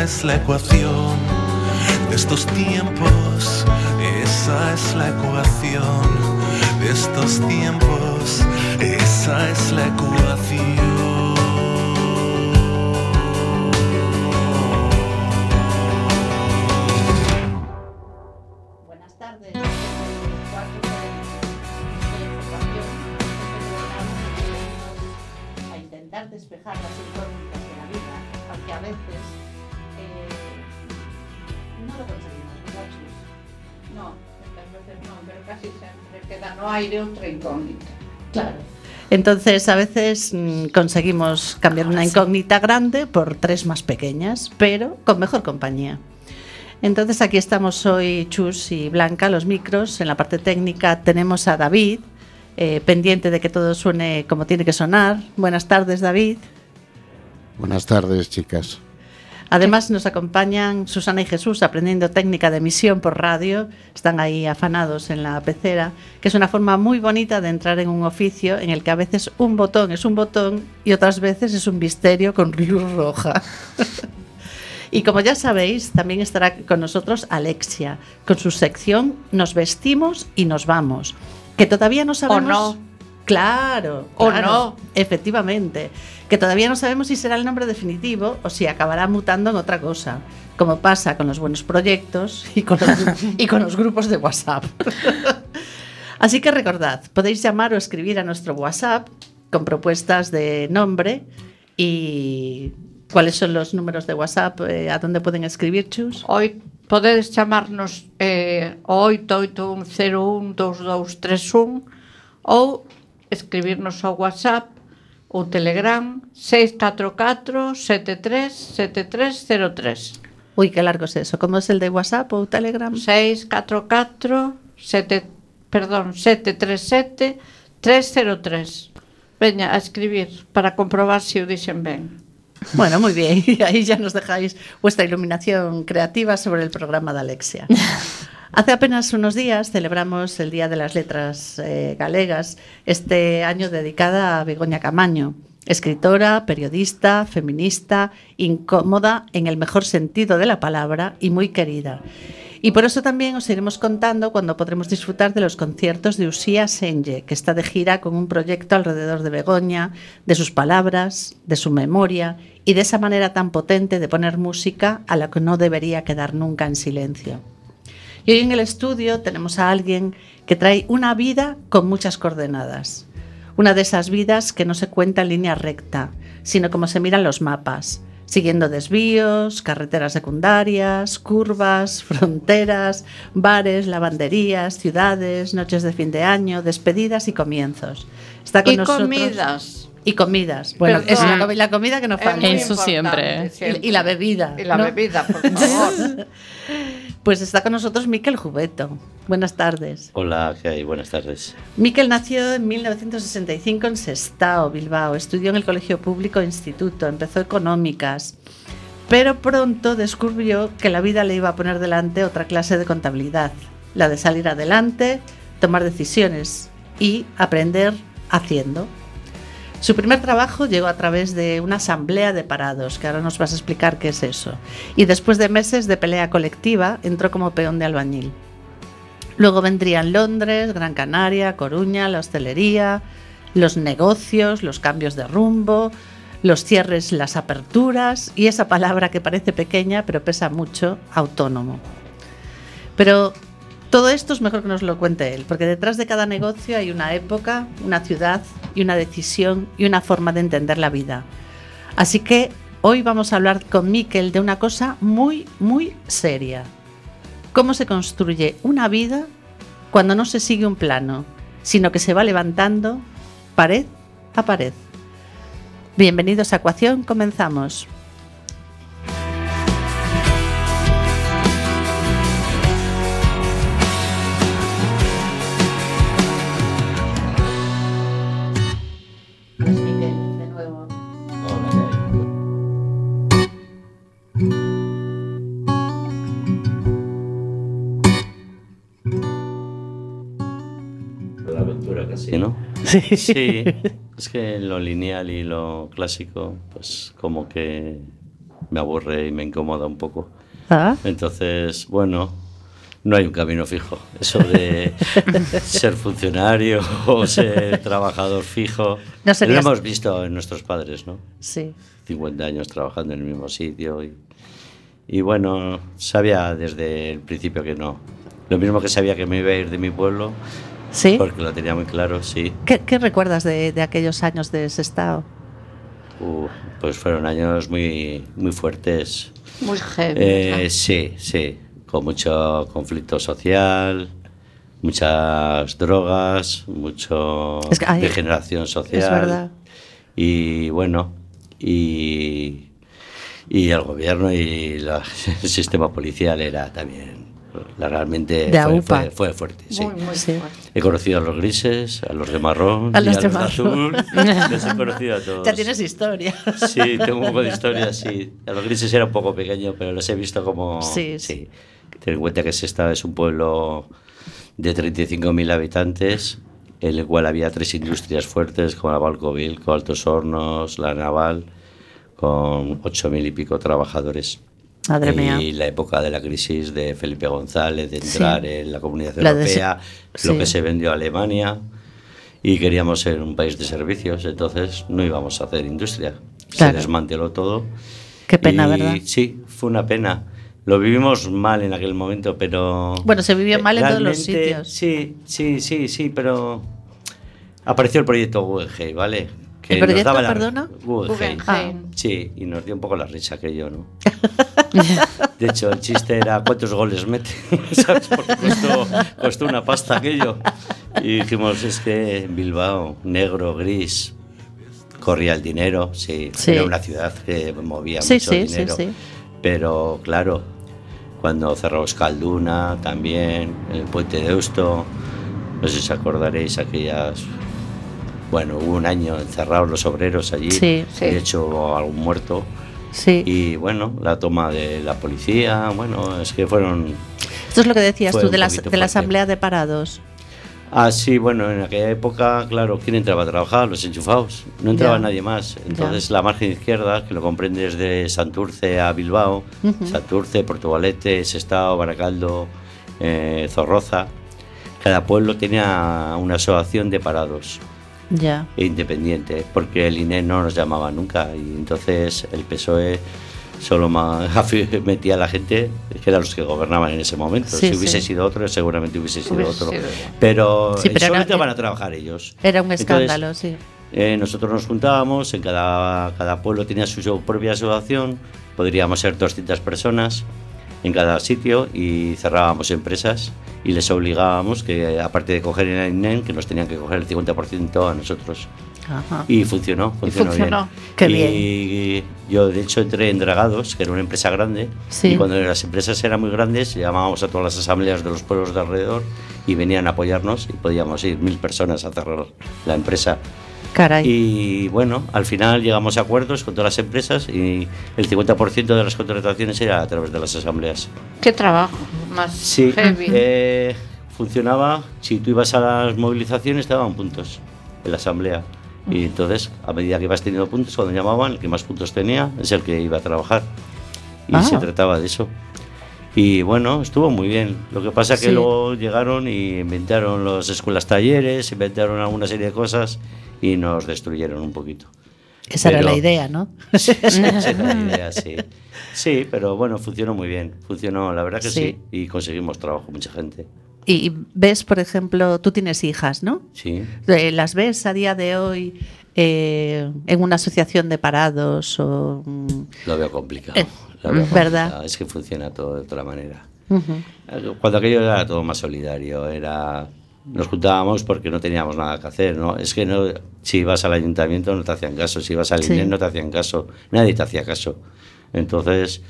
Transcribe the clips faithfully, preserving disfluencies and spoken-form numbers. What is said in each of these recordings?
es la ecuación de estos tiempos, esa es la ecuación de estos tiempos, esa es la ecuación. Buenas tardes. A intentar despejar las incógnitas de la vida, aunque a veces eh, no lo conseguimos, ¿verdad, Chus? No, muchas veces no, pero casi siempre queda no aire outra incógnita. Claro. Entonces, a veces mmm, conseguimos cambiar una incógnita grande por tres más pequeñas, pero con mejor compañía. Entonces, aquí estamos hoy Chus y Blanca, los micros. En la parte técnica tenemos a David, eh, pendiente de que todo suene como tiene que sonar. Buenas tardes, David. Buenas tardes, chicas. Además nos acompañan Susana y Jesús aprendiendo técnica de emisión por radio. Están ahí afanados en la pecera, que es una forma muy bonita de entrar en un oficio en el que a veces un botón es un botón y otras veces es un misterio con luz roja. Y como ya sabéis, también estará con nosotros Alexia, con su sección Nos vestimos y nos vamos, que todavía no sabemos... O no. Claro, O claro, no. Efectivamente, que todavía no sabemos si será el nombre definitivo o si acabará mutando en otra cosa, como pasa con los buenos proyectos y con los, y con los grupos de WhatsApp. Así que recordad, podéis llamar o escribir a nuestro WhatsApp con propuestas de nombre. Y ¿cuáles son los números de WhatsApp? Eh, ¿A dónde pueden escribir, Chus? Hoy podedes chamarnos eh, oito oito un cero un dous dous tres un ou escribirnos ao WhatsApp ou Telegram seis catro catro sete tres sete tres cero tres. Uy, qué largo es eso. ¿Cómo es el de WhatsApp o Telegram? seis catro catro sete, perdón, sete tres sete tres cero tres. Veña a escribir para comprobar se o dixen ben. Bueno, muy bien. Y ahí ya nos dejáis vuestra iluminación creativa sobre el programa de Alexia. Hace apenas unos días celebramos el Día de las Letras eh, Galegas, este año dedicada a Begoña Camaño, escritora, periodista, feminista, incómoda en el mejor sentido de la palabra y muy querida. Y por eso también os iremos contando cuando podremos disfrutar de los conciertos de Uxía Senlle, que está de gira con un proyecto alrededor de Begoña, de sus palabras, de su memoria y de esa manera tan potente de poner música a la que no debería quedar nunca en silencio. Y hoy en el estudio tenemos a alguien que trae una vida con muchas coordenadas. Una de esas vidas que no se cuenta en línea recta, sino como se miran los mapas, siguiendo desvíos, carreteras secundarias, curvas, fronteras, bares, lavanderías, ciudades, noches de fin de año, despedidas y comienzos. Está con y nosotros... comidas. Y comidas. Bueno, Perdón. es la, comi- la comida que no falta. Eso siempre. siempre. Y, y la bebida. Y la ¿no? bebida, por favor. Pues está con nosotros Miquel Jubeto. Buenas tardes. Hola, ¿qué hay? Buenas tardes. Miquel nació en mil novecientos sesenta y cinco en Sestao, Bilbao. Estudió en el Colegio Público Instituto, empezó económicas, pero pronto descubrió que la vida le iba a poner delante otra clase de contabilidad, la de salir adelante, tomar decisiones y aprender haciendo. Su primer trabajo llegó a través de una asamblea de parados, que ahora nos vas a explicar qué es eso. Y después de meses de pelea colectiva, entró como peón de albañil. Luego vendrían Londres, Gran Canaria, Coruña, la hostelería, los negocios, los cambios de rumbo, los cierres, las aperturas y esa palabra que parece pequeña pero pesa mucho, autónomo. Pero todo esto es mejor que nos lo cuente él, porque detrás de cada negocio hay una época, una ciudad y una decisión y una forma de entender la vida. Así que hoy vamos a hablar con Miquel de una cosa muy, muy seria. ¿Cómo se construye una vida cuando no se sigue un plano, sino que se va levantando pared a pared? Bienvenidos a Ecuación, comenzamos. Pues Miquel, de nuevo. Hola, ¿qué hay? La aventura casi, ¿no? Sí. Sí, es que lo lineal y lo clásico, pues como que me aburre y me incomoda un poco. Ah. Entonces, bueno, no hay un camino fijo. Eso de ser funcionario o ser trabajador fijo, No serías... lo hemos visto en nuestros padres, ¿no? Sí. cincuenta años trabajando en el mismo sitio y, y bueno, sabía desde el principio que no. Lo mismo que sabía que me iba a ir de mi pueblo, ¿Sí? porque lo tenía muy claro, sí. ¿Qué, qué recuerdas de, de aquellos años de Sestao? Uh, pues fueron años muy, muy fuertes. Muy heavy. Eh, ¿no? sí, sí, con mucho conflicto social, muchas drogas, mucho Es que, ay, degeneración social. Es verdad. Y bueno, y, y el gobierno y la, el sistema policial era también, la, realmente De fue, aupa. fue, fue fuerte. Sí. Muy, muy Sí. fuerte. He conocido a los grises, a los de marrón, A los y de a los marrón. de azul. Les he conocido a todos. Ya tienes historia. Sí, tengo un poco de historia, sí. A los grises era un poco pequeño, pero los he visto como... Sí, sí. Ten en cuenta que Sestao es un pueblo de treinta y cinco mil habitantes, en el cual había tres industrias fuertes, como la Balcovil, con Altos Hornos, la Naval, con ocho mil y pico trabajadores. Madre mía. Y la época de la crisis de Felipe González, de entrar Sí. en la Comunidad La de- Europea, lo sí. que se vendió a Alemania, y queríamos ser un país de servicios, entonces no íbamos a hacer industria. Claro. Se desmanteló todo. Qué pena, y, ¿verdad? Sí, fue una pena. Lo vivimos mal en aquel momento, pero... Bueno, se vivió mal en todos los realmente, sitios. Sí, sí, sí, sí, pero apareció el proyecto Guggenheim, ¿vale? Que ¿El nos proyecto, daba la- perdona? Guggenheim. Guggenheim. Sí, y nos dio un poco la risa aquello, ¿no? De hecho, el chiste era ¿cuántos goles mete? ¿Sabes? Porque costó, costó una pasta aquello. Y dijimos, es que en Bilbao, negro, gris, corría el dinero, sí. Sí. Era una ciudad que movía Sí, mucho sí, sí, dinero. sí. Pero claro, cuando cerró Euskalduna también, el puente de Deusto, no sé si os acordaréis aquellas... Bueno, hubo un año encerrados los obreros allí, Sí, sí. de hecho hubo algún muerto. Sí. Y bueno, la toma de la policía, bueno, es que fueron... Esto es lo que decías fue tú un de, las, poquito de la fuerte. asamblea de parados. Ah, sí, bueno, en aquella época, claro, ¿quién entraba a trabajar? Los enchufados, no entraba Ya. nadie más. Entonces la margen izquierda, que lo comprende desde Santurce a Bilbao, Ujú. Santurce, Portugalete, Sestao, Baracaldo, eh, Zorroza, cada pueblo tenía una asociación de parados Ya. e independiente, porque el I N E no nos llamaba nunca y entonces el P S O E solo ma- metía a la gente que eran los que gobernaban en ese momento. Sí, si hubiese sí. sido otro, seguramente hubiese sido Hubiese otro. sido. Pero, Sí, pero solamente era- van a trabajar ellos. Era un Entonces, escándalo, sí. eh, nosotros nos juntábamos, en cada, cada pueblo tenía su propia asociación, podríamos ser doscientas personas en cada sitio y cerrábamos empresas y les obligábamos que, aparte de coger el I N E, que nos tenían que coger el cincuenta por ciento a nosotros. Ajá. Y funcionó, funcionó, funcionó. bien. Qué y yo, de hecho, entré en Dragados, que era una empresa grande, Sí. y cuando las empresas eran muy grandes, llamábamos a todas las asambleas de los pueblos de alrededor y venían a apoyarnos y podíamos ir mil personas a cerrar la empresa. Caray. Y bueno, al final llegamos a acuerdos con todas las empresas y el cincuenta por ciento de las contrataciones era a través de las asambleas. Qué trabajo más Sí, heavy. eh, funcionaba, si tú ibas a las movilizaciones te daban puntos en la asamblea. Y entonces, a medida que ibas teniendo puntos, cuando llamaban, el que más puntos tenía es el que iba a trabajar. Y Ah. se trataba de eso. Y bueno, estuvo muy bien. Lo que pasa es que Sí. luego llegaron y inventaron las escuelas talleres, inventaron alguna serie de cosas y nos destruyeron un poquito. Esa era pero- la idea, ¿no? Esa era la idea, sí. Sí, pero bueno, funcionó muy bien. Funcionó, la verdad que Sí. sí. Y conseguimos trabajo, mucha gente. Y ves, por ejemplo, tú tienes hijas, ¿no? Sí. Eh, ¿Las ves a día de hoy eh, en una asociación de parados o...? mm, Lo veo complicado. Eh, lo veo ¿verdad? complicado. Es que funciona todo de otra manera. ujú. Cuando aquello era todo más solidario, era nos juntábamos porque no teníamos nada que hacer, ¿no? Es que no, si ibas al ayuntamiento no te hacían caso, si ibas al Sí. I N E no te hacían caso, nadie te hacía caso. Entonces,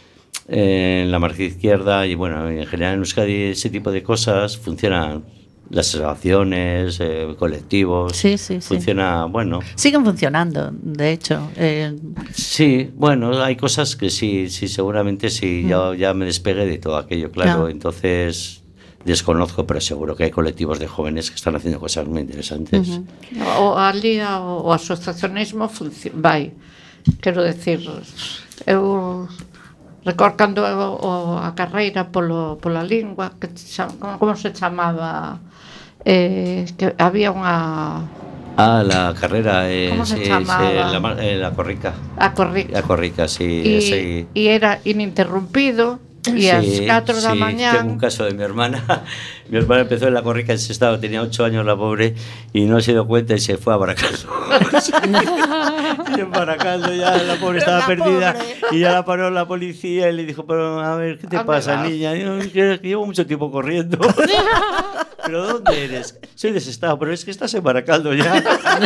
eh, en la margen izquierda y bueno, en general en Euskadi ese tipo de cosas funcionan, las asociaciones, eh, colectivos, Sí, sí, sí. funciona, bueno, Siguen funcionando, de hecho. eh, sí, bueno, hay cosas que sí, sí, seguramente sí, yo ya me despegué de todo aquello, claro, Ya. entonces desconozco, pero seguro que hay colectivos de jóvenes que están haciendo cosas muy interesantes. Ujú. O al día o, o asociacionismo funci- vai. quero decir, eu recorcando o, a carreira polo, pola lingua, que como, como se chamaba, eh, que había unha... Ah, la carrera, eh, ¿Cómo se sí, llamaba? sí, la, mar- eh, la corrica. A corrica. La corrica, sí. E, sí. e era ininterrumpido, e ás catro da sí, mañá... Tengo un caso de mi hermana. Mi hermana empezó en la corrica en ese estado, tenía ocho años la pobre, y no se dio cuenta y se fue a Baracaldo. Y en Baracaldo ya la pobre estaba La perdida, pobre. y ya la paró la policía y le dijo, pero a ver, ¿qué te ¿Dónde pasa, vas? niña? Y yo, que llevo mucho tiempo corriendo. ¿Pero dónde eres? Soy de ese estado, pero es que estás en Baracaldo ya.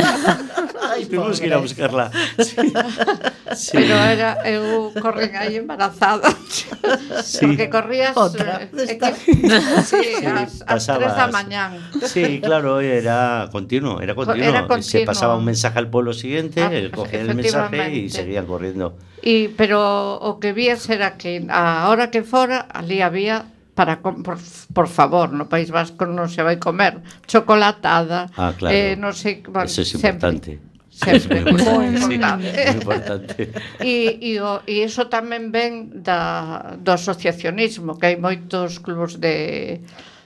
Ay, Tuvimos que ir a pobre. buscarla. Sí. Sí. Pero era, eu corren aí embarazada. Sí. Porque corrías Outra. eh, é que, sí, Sí, ás, ás tres da pasabas. mañán. Sí, claro, era continuo, era continuo. Era continuo. Se pasaba un mensaje al pueblo siguiente, Ah, él cogía el mensaje y efectivamente. seguían corriendo. Y, pero o que vías era que a hora que fora, ali había para com- por, por favor, no País Vasco non se vai comer chocolatada, Ah, claro. eh, non sei, bueno, Eso es sempre, importante. sempre, Es muy moi importante, sí, importante. muy importante. E, e, o, e iso tamén ven da, do asociacionismo, que hai moitos clubs de,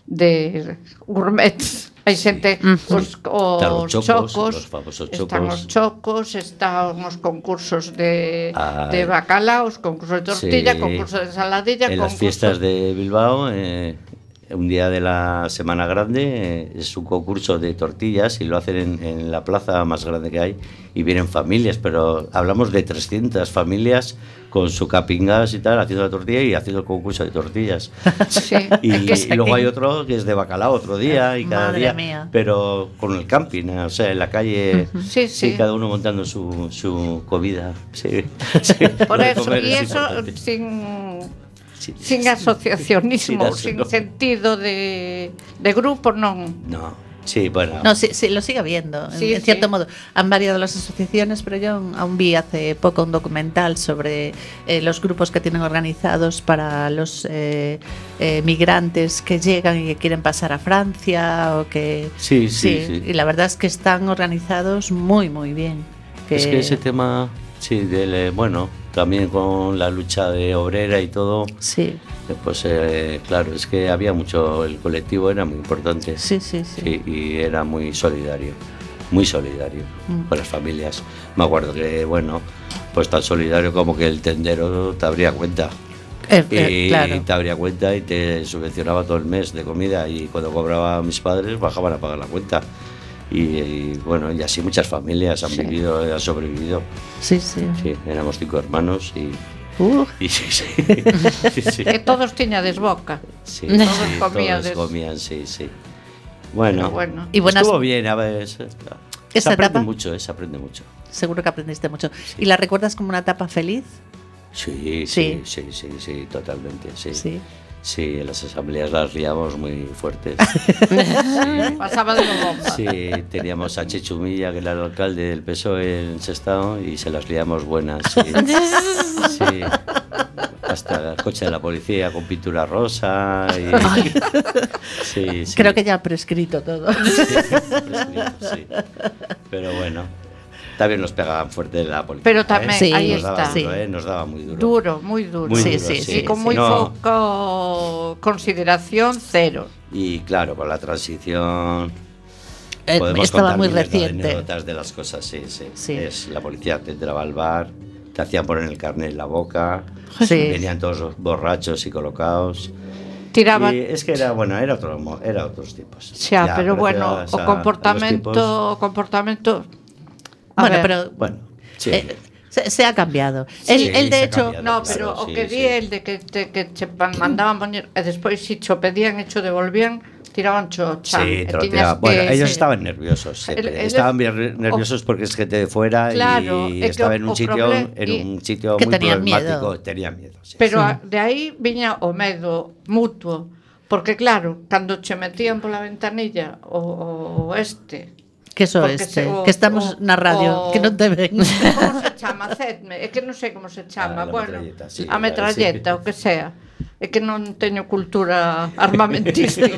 de gourmets. Hai xente, os, os Están los chocos, chocos, los famosos están chocos. os chocos, están os concursos de, Ah, de bacalao, os concursos de tortilla, sí. concursos de ensaladilla, En las concursos- fiestas de Bilbao, eh, un día de la Semana Grande, eh, es un concurso de tortillas y lo hacen en, en la plaza más grande que hay y vienen familias, pero hablamos de trescientas familias con su capingas y tal, haciendo la tortilla y haciendo el concurso de tortillas. Sí, Y, é que- y luego hay otro que es de bacalao otro día y cada Madre día, mía. pero con el camping, o sea, en la calle, Sí, sí. cada uno montando su, su comida. Sí, sí, Por lo de eso, comer y es eso importante. sin, Sí, sin sí, asociacionismo, sí, sin no. sentido de, de grupo, non. No, sí, bueno. No, sí, sí, lo sigue habiendo, en- Sí, en cierto sí. modo. Han variado las asociaciones, pero yo aún vi hace poco un documental sobre eh, los grupos que tienen organizados para los eh, eh, migrantes que llegan y que quieren pasar a Francia o que... Sí, sí, sí. Y la verdad es que están organizados muy, muy bien. Es que ese tema, sí, del, eh, bueno, también con la lucha de obrera y todo, Sí, eh, pues eh, claro, es que había mucho, el colectivo era muy importante. sí, sí, sí. Sí, y era muy solidario, muy solidario Mm. con las familias. Me acuerdo que, bueno, pues tan solidario como que el tendero te abría cuenta. Eh, Y, eh, claro. y te abría cuenta y te subvencionaba todo el mes de comida, y cuando cobraba a mis padres bajaban a pagar la cuenta. Y, y, bueno, y así muchas familias han Sí. vivido, han sobrevivido. Sí, sí. Sí, éramos cinco hermanos y, Uh, y sí, sí, sí, sí. Que todos tiñades boca. Sí, Todos sí, comíades. todos comían, sí, sí. Bueno, Pero bueno. Y buenas- estuvo bien, a ver, se, se ¿Esa aprende etapa? mucho, eh, se aprende mucho. seguro que aprendiste mucho. ¿Y la recuerdas como una etapa feliz? Sí, Sí. sí, sí, sí, sí, totalmente, sí. Sí. Sí, en las asambleas las liamos muy fuertes. Sí. Pasaba de bomba. Sí, teníamos a Chechu Milla, que era el alcalde del P S O E en Sestao, y se las liamos buenas. Sí. Sí. Hasta el coche de la policía con pintura rosa. Y... Sí, sí. Creo que ya ha prescrito todo. Sí, prescrito, sí. Pero bueno, también nos pegaban fuerte la policía. Pero también, ¿eh? Sí, ahí nos daba está. duro, ¿eh? Nos daba muy duro. Duro, muy duro. Muy Sí, duro, sí, sí. sí, Y con sí. muy No, poco consideración, cero. Y claro, con la transición Eh, podemos estaba contar muy miles de reciente. anécdotas de las cosas, sí, sí. Sí. Es, la policía te entraba al bar, te hacían poner el carnet en la boca, Sí. venían todos borrachos y colocados. Tiraban. Y es que era, bueno, era, otro, mo- era otros tiempos. Xa, Ya, pero bueno, gracias o a- a los comportamento, tiempos, o comportamento. A Bueno, ver, pero bueno, sí. eh, se, se ha cambiado. Sí, él, él, se de ha hecho, cambiado. no, claro, pero o sí, que sí. di el de que te, que che pan- mandaban poñer e despois si cho pedían e cho devolvían, tiraban cho chan. Sí, e te lo tiñas tiraba. Bueno, que- ellos sí. estaban nerviosos. siempre. El- el- estaban bien nerviosos porque es gente de fuera Claro, y es que estaba en o un sitio, proble- en y- un sitio que muy tenían problemático. miedo. Tenían miedo. Sí. Pero a, de aí viña o medo mutuo, porque claro, cando che metían pola ventanilla o, o este, que eso porque este, se- o- que estamos o- na radio, o- que non te ven. como se chama? Cedme, é que non sei como se chama, Ah, la bueno, metralleta, sí, a metralleta, sí. o que sea. É que non teño cultura armamentística.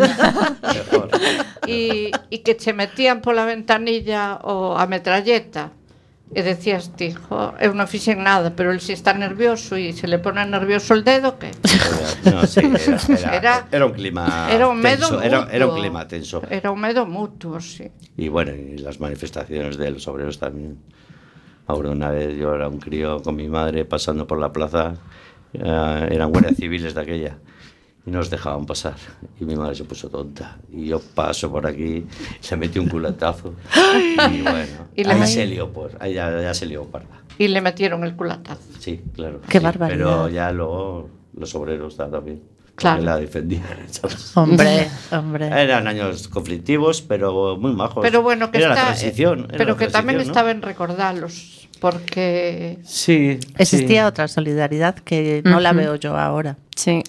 Mejor. e, e que che metían pola ventanilla o a metralleta e decías ti, jo, eu non fixen nada, pero el si está nervioso e se le pone nervioso el dedo, que? No, sí, era, era, Era- era un clima Era un medo tenso, era, mutuo. era un clima tenso. Era un medo mutuo, sí. Y bueno, y las manifestaciones de los obreros también. Ahora una vez yo era un crío con mi madre pasando por la plaza, eh, eran guardias civiles de aquella, y nos dejaban pasar. Y mi madre se puso tonta. Y yo paso por aquí, se metí un culatazo. Y bueno, Y le ahí met- se lió, por, ahí ya, ya se lió parda. Y le metieron el culatazo. Sí, claro. Qué sí, barbaridad. Pero ya luego los obreros también. Claro. Que la defendían, ¿sabes? Hombre, hombre. Eran años conflictivos, pero muy majos. Pero bueno, que era está, la transición. era pero la que tamén transición, ¿no? está ben recordalos, porque Sí. Existía sí. otra solidaridad que no la Ujú. veo yo ahora. Sí.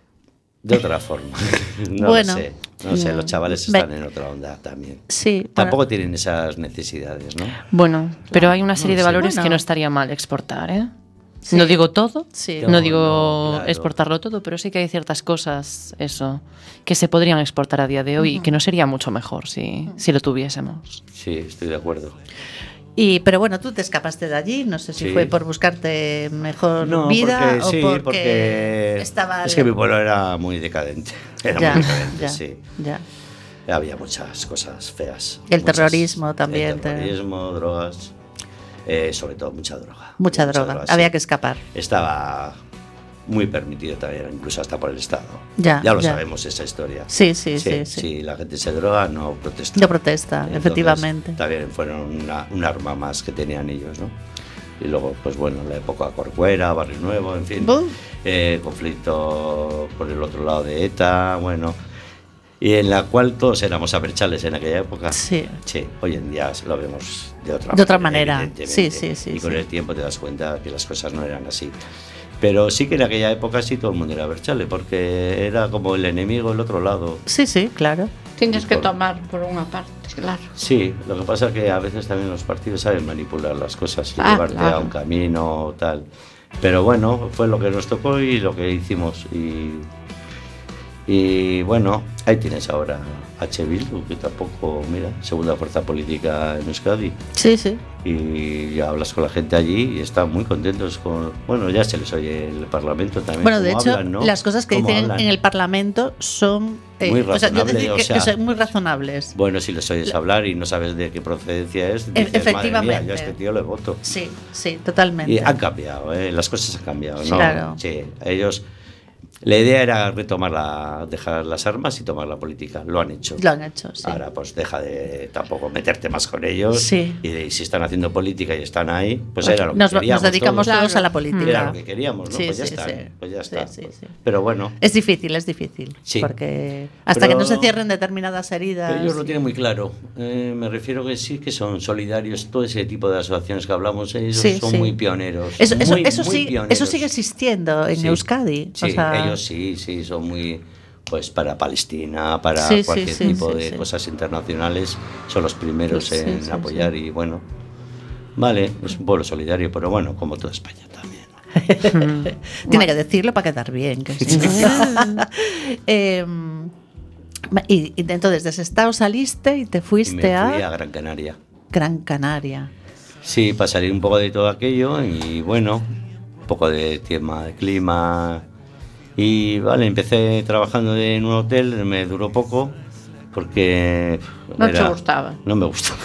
De otra forma. No Bueno. lo sé. No sé, los chavales Ve- están en otra onda también. Sí. bueno, Tampoco tienen esas necesidades, ¿no? Bueno, pero hay una serie de sé. valores Bueno. que no estaría mal exportar, ¿eh? Sí. No digo todo, Sí. no, No, digo no, claro. exportarlo todo, pero sí que hay ciertas cosas, eso, que se podrían exportar a día de hoy y que no sería mucho mejor si, si lo tuviésemos. Sí, estoy de acuerdo. Y, pero bueno, tú te escapaste de allí, no sé si Sí. fue por buscarte mejor No, vida porque, o sí, porque, porque estaba... es que mi pueblo era muy decadente. Era ya, muy decadente, ya, sí. ya. Había muchas cosas feas. El muchas- terrorismo también, El te- terrorismo, drogas. eh, sobre todo mucha droga. Mucha droga, sí. había que escapar. Estaba muy permitido también, incluso hasta por el Estado. Ya, lo ya. sabemos esa historia. Sí, sí, sí, sí. Si la gente se droga, no protesta. No protesta, Entonces, efectivamente. También fueron una, un arma más que tenían ellos, ¿no? Y luego, pues bueno, la época Corcuera, Barrio Nuevo, en fin. Buf. Eh, conflicto por el otro lado de ETA, bueno. Y en la cual todos éramos abertzales en aquella época. Sí. Sí, hoy en día lo vemos de otra De otra manera. evidentemente. Sí, sí, sí, Y con sí. el tiempo te das cuenta que las cosas no eran así. Pero sí que en aquella época sí todo el mundo era abertzale, porque era como el enemigo del otro lado. Sí, sí, claro. tiñes que Por- tomar por unha parte, claro. Sí, lo que pasa es que a veces también los partidos saben manipular las cosas y Ah, llevarte claro. a un camino tal. Pero bueno, fue lo que nos tocó y lo que hicimos. Y, y bueno, ahí tienes ahora H. Bildu, que tampoco, mira, segunda fuerza política en Euskadi. Sí, sí. Y ya hablas con la gente allí y están muy contentos con... Bueno, ya se les oye el Parlamento también. Bueno, de cómo hecho, hablan, ¿no? las cosas que Cómo dicen hablan. en el Parlamento son... eh, Muy o sea, yo razonable, decir o que, sea- que son muy razonables. Bueno, si les oyes hablar y no sabes de qué procedencia es, E- dices, madre mía, efectivamente. yo a este tío le voto. Sí, sí, totalmente. Y han cambiado, ¿eh? Las cosas han cambiado, Sí, ¿no? claro. Sí, ellos... La idea era retomar la, dejar las armas y tomar la política. Lo han hecho. Lo han hecho, sí. Ahora, pues deja de tampoco meterte más con ellos. Sí. Y, de- y si están haciendo política y están ahí, pues Pues era lo que nos, queríamos. nos dedicamos todos. todos a la Claro. política. Era lo que queríamos, ¿no? Sí, pues ya sí, está. sí. Pues ya Sí, está. sí, sí. Pero bueno, Es difícil, es difícil. Sí. Porque hasta Pero- que no se cierren determinadas heridas. ellos lo tienen muy claro. Eh, me refiero que sí que son solidarios. Todo ese tipo de asociaciones que hablamos, ellos Sí, son sí. muy pioneros. Eso, eso, muy, eso, muy sí- pioneros. eso sigue existiendo en Sí. Euskadi. Sí, o sea, ellos sí, sí, son muy, pues para Palestina, para Sí, sí, cualquier sí, tipo sí, de sí. cosas internacionales, son los primeros Sí, en sí, apoyar y bueno, vale, es un pueblo solidario, pero bueno, como toda España también. Tiene que decirlo para quedar bien. Que sí. Eh, y, y entonces de Sestao saliste y te Y me fuiste fui a, a Gran Canaria. Gran Canaria. Sí, para salir un poco de todo aquello y bueno, un poco de tema de clima. Y vale, empecé trabajando en un hotel, me duró poco porque... No te gustaba. No me gustaba.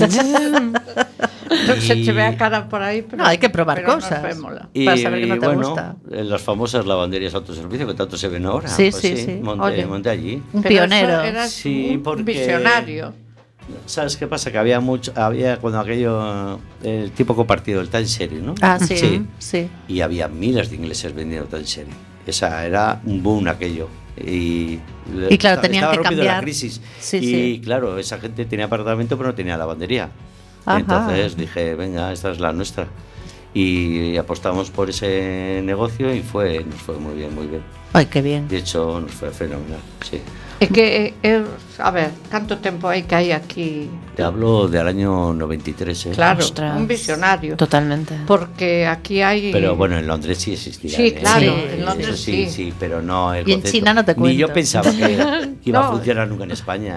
Se Y- te ve a cara por aí, pero No, hay que probar pero cosas. Nos vémola. Y Para saber que no te bueno, gusta. en las famosas lavanderías autoservicio que tanto se ven ahora. Sí, pues sí, sí. Monté, Oye. monté allí. Un Pero pionero. eso eras Sí, un porque- visionario. ¿Sabes qué pasa? Que había mucho, había cuando aquello, el tipo compartido, el time sharing, ¿no? Ah, sí, sí. Y había miles de ingleses vendiendo time sharing. Esa era un boom aquello. Y, Y claro, esta- tenían estaba que rompiendo cambiar. la crisis. Sí, y sí. claro, esa gente tenía apartamento pero no tenía lavandería. Ajá. Entonces dije, venga, esta es la nuestra. Y apostamos por ese negocio y fue, nos fue muy bien, muy bien. Ay, qué bien. De hecho, nos fue fenomenal, sí. É que, eu, a ver, canto tempo hai que hai aquí? Te hablo del año noventa y tres, ¿eh? Claro, Ostras. un visionario. Totalmente. Porque aquí hai... Pero bueno, en Londres sí existía. Sí, claro, en Londres sí, sí. sí, pero no el Y en concepto. China no te Ni yo cuento. pensaba que, que iba a No. funcionar nunca en España, ¿eh?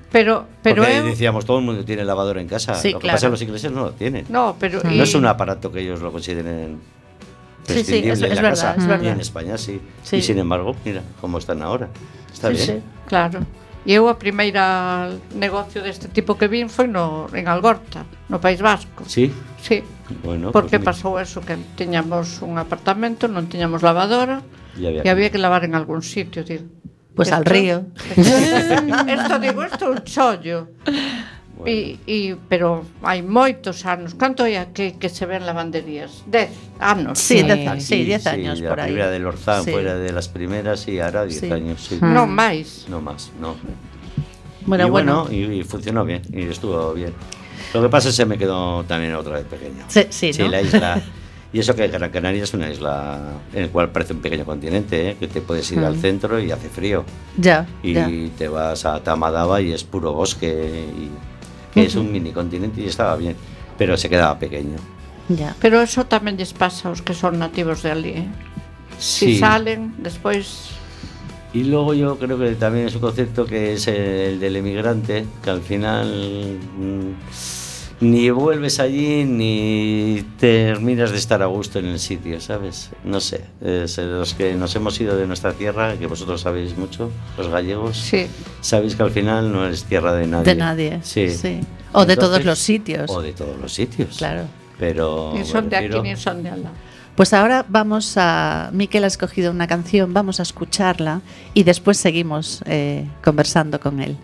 Pero, pero Porque eu... decíamos, todo el mundo tiene lavadora en casa. Sí, lo que claro. pasa es que los ingleses no lo tienen. No, pero... No y- es un aparato que ellos lo consideren Sí, sí, prescindible es- en es la verdad, casa. es Y verdad. en España sí. Sí. Y sin embargo, mira cómo están ahora. Está Sí, bien. sí. Claro. E eu a primeira negocio deste tipo que vin foi no, en Algorta, no País Vasco. Sí. Sí, Bueno, porque pues, pasou eso, que tiñamos un apartamento, non tiñamos lavadora, Y había e había que lavar en algún sitio, digo. Pues al Esto- río. Esto digo, isto é un chollo. Bueno. E, e, pero hai moitos anos. Canto hai aquí que se ven lavanderías? Dez anos. Sí, Sí. dez, sí, diez años la por ahí. primera del Orzán Sí. fuera de las primeras y ahora diez Sí. años. Sí. Mm. Non máis. No más, no. Bueno, y bueno. bueno, y, y funcionó bien, y estuvo bien. Lo que pasa es que se me quedó también otra vez pequeño. Sí, sí, ¿no? la isla. Y eso que Gran Canaria es una isla en el cual parece un pequeño continente, ¿eh? Que te puedes ir Mm. al centro y hace frío. Ya, Y ya. te vas a Tamadaba y es puro bosque. Y que es un mini continente y estaba bien. Pero se quedaba pequeño. Ya. Pero eso tamén lles pasa aos que son nativos de ali, eh? Si Sí. salen, despois... Y luego yo creo que también es un concepto que es el del emigrante, que al final mm, ni vuelves allí ni terminas de estar a gusto en el sitio, ¿sabes? No sé, es los que nos hemos ido de nuestra tierra, que vosotros sabéis mucho, los gallegos, Sí. sabéis que al final no es tierra de nadie. De nadie. Sí. Sí. O de todos Entonces- los sitios. O de todos los sitios. Claro. Pero Ni me son de aquí refiero- ni son de alá. Pues ahora vamos a... Miquel ha escogido una canción, vamos a escucharla y después seguimos eh, conversando con él.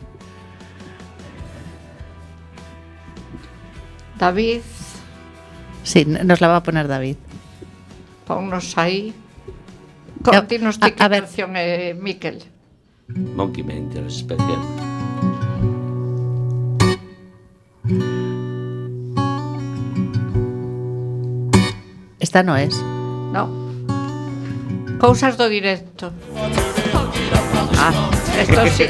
David, Sí, n- nos la va a poner David. ponnos aí. A- Continos a- ti que a ver. canción é Miquel. Monkey Man, de los especial. Esta no es. No. Cousas do directo. Ah, esto sí.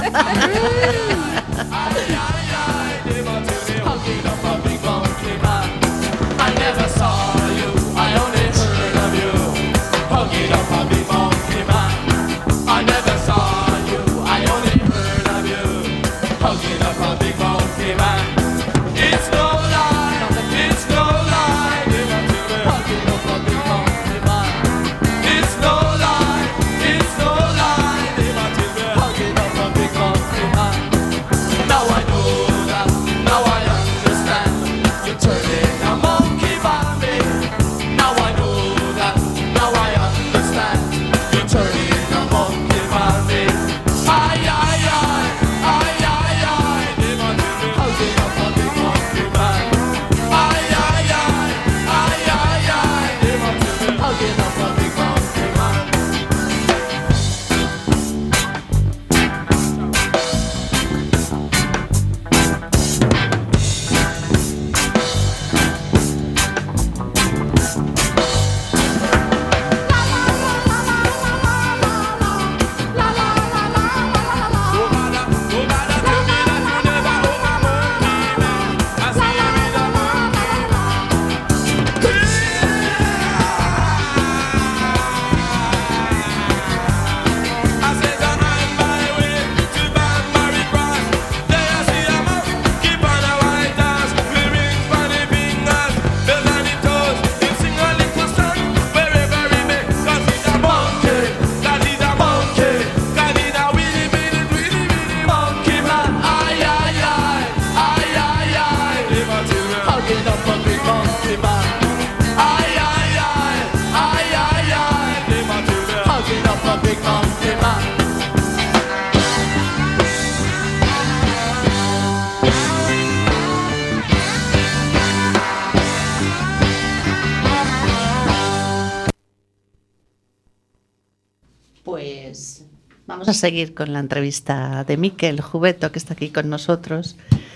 Pues vamos a seguir con la entrevista de Miquel Jubeto, que está aquí con nosotros,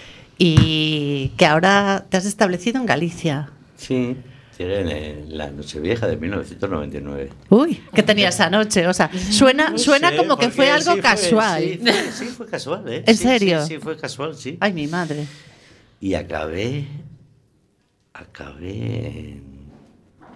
y que ahora te has establecido en Galicia. Sí, era en la Nochevieja de mil novecientos noventa y nueve. Uy, ¿qué tenías esa noche? O sea, suena, No suena sé, como que porque fue algo sí fue- casual. sí, fue, sí, fue casual, ¿eh? ¿En Sí, serio? Sí, sí, fue casual, sí. Ay, mi madre. Y acabé, acabé en,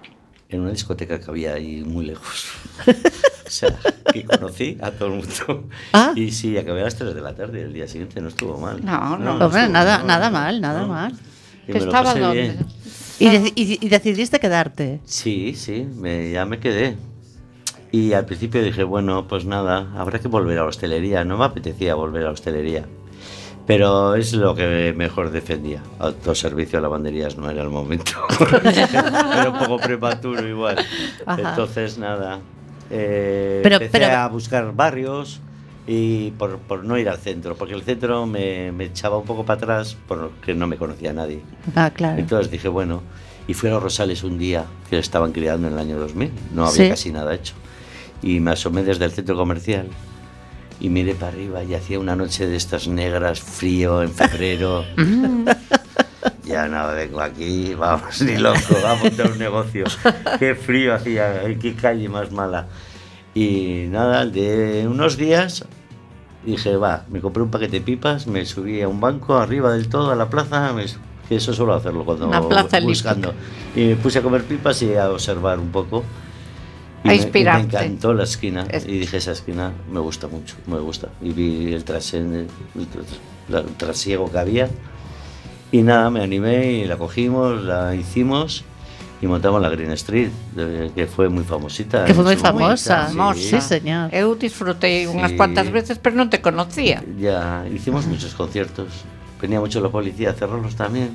en una discoteca que había ahí muy lejos. O sea, que conocí a todo el mundo. Ah. Y sí, acabé a las tres de la tarde. El día siguiente no estuvo mal. No, no. Hombre, estuvo nada, mal, nada no, mal, nada no. mal. Y ¿Que me lo estaba pasé dónde? bien. Y, deci- y- y decidiste quedarte. Sí, sí, me, ya me quedé. Y al principio dije, bueno, pues nada, habrá que volver a la hostelería. No me apetecía volver a la hostelería. Pero es lo que mejor defendía. Autoservicio a lavanderías no era el momento. Era un poco prematuro igual. Ajá. Entonces, nada. eh, Pero- empecé pero- a buscar barrios y por, por no ir al centro. Porque el centro me, me echaba un poco para atrás porque no me conocía nadie. Ah, claro. Entonces dije, bueno, y fui a los Rosales un día que le estaban creando en el año dos mil. No había Sí. casi nada hecho. Y me asomé desde el centro comercial y miré para arriba y hacía una noche de estas negras, frío, en febrero. Ya no vengo aquí, vamos, ni loco, vamos a montar un negocio. Qué frío hacía, qué calle más mala. Y nada, de unos días dije, va, me compré un paquete de pipas, me subí a un banco arriba del todo, a la plaza, me, que eso suelo hacerlo cuando Una plaza buscando. Y me puse a comer pipas y a observar un poco. Y A me, y me inspirarte. encantó la esquina. Es- Y dije, esa esquina me gusta mucho, me gusta. Y vi el, trase- el, tras- el trasiego que había. Y nada, me animé y la cogimos, la hicimos y montamos la Green Street, de- que fue muy famosita. Que fue en muy su famosa. momento, Sí, señor. Eu disfrutei unhas Sí. cuantas veces, pero non te conocía. Ya, hicimos muchos conciertos. Venía mucho la policía a cerrarlos también.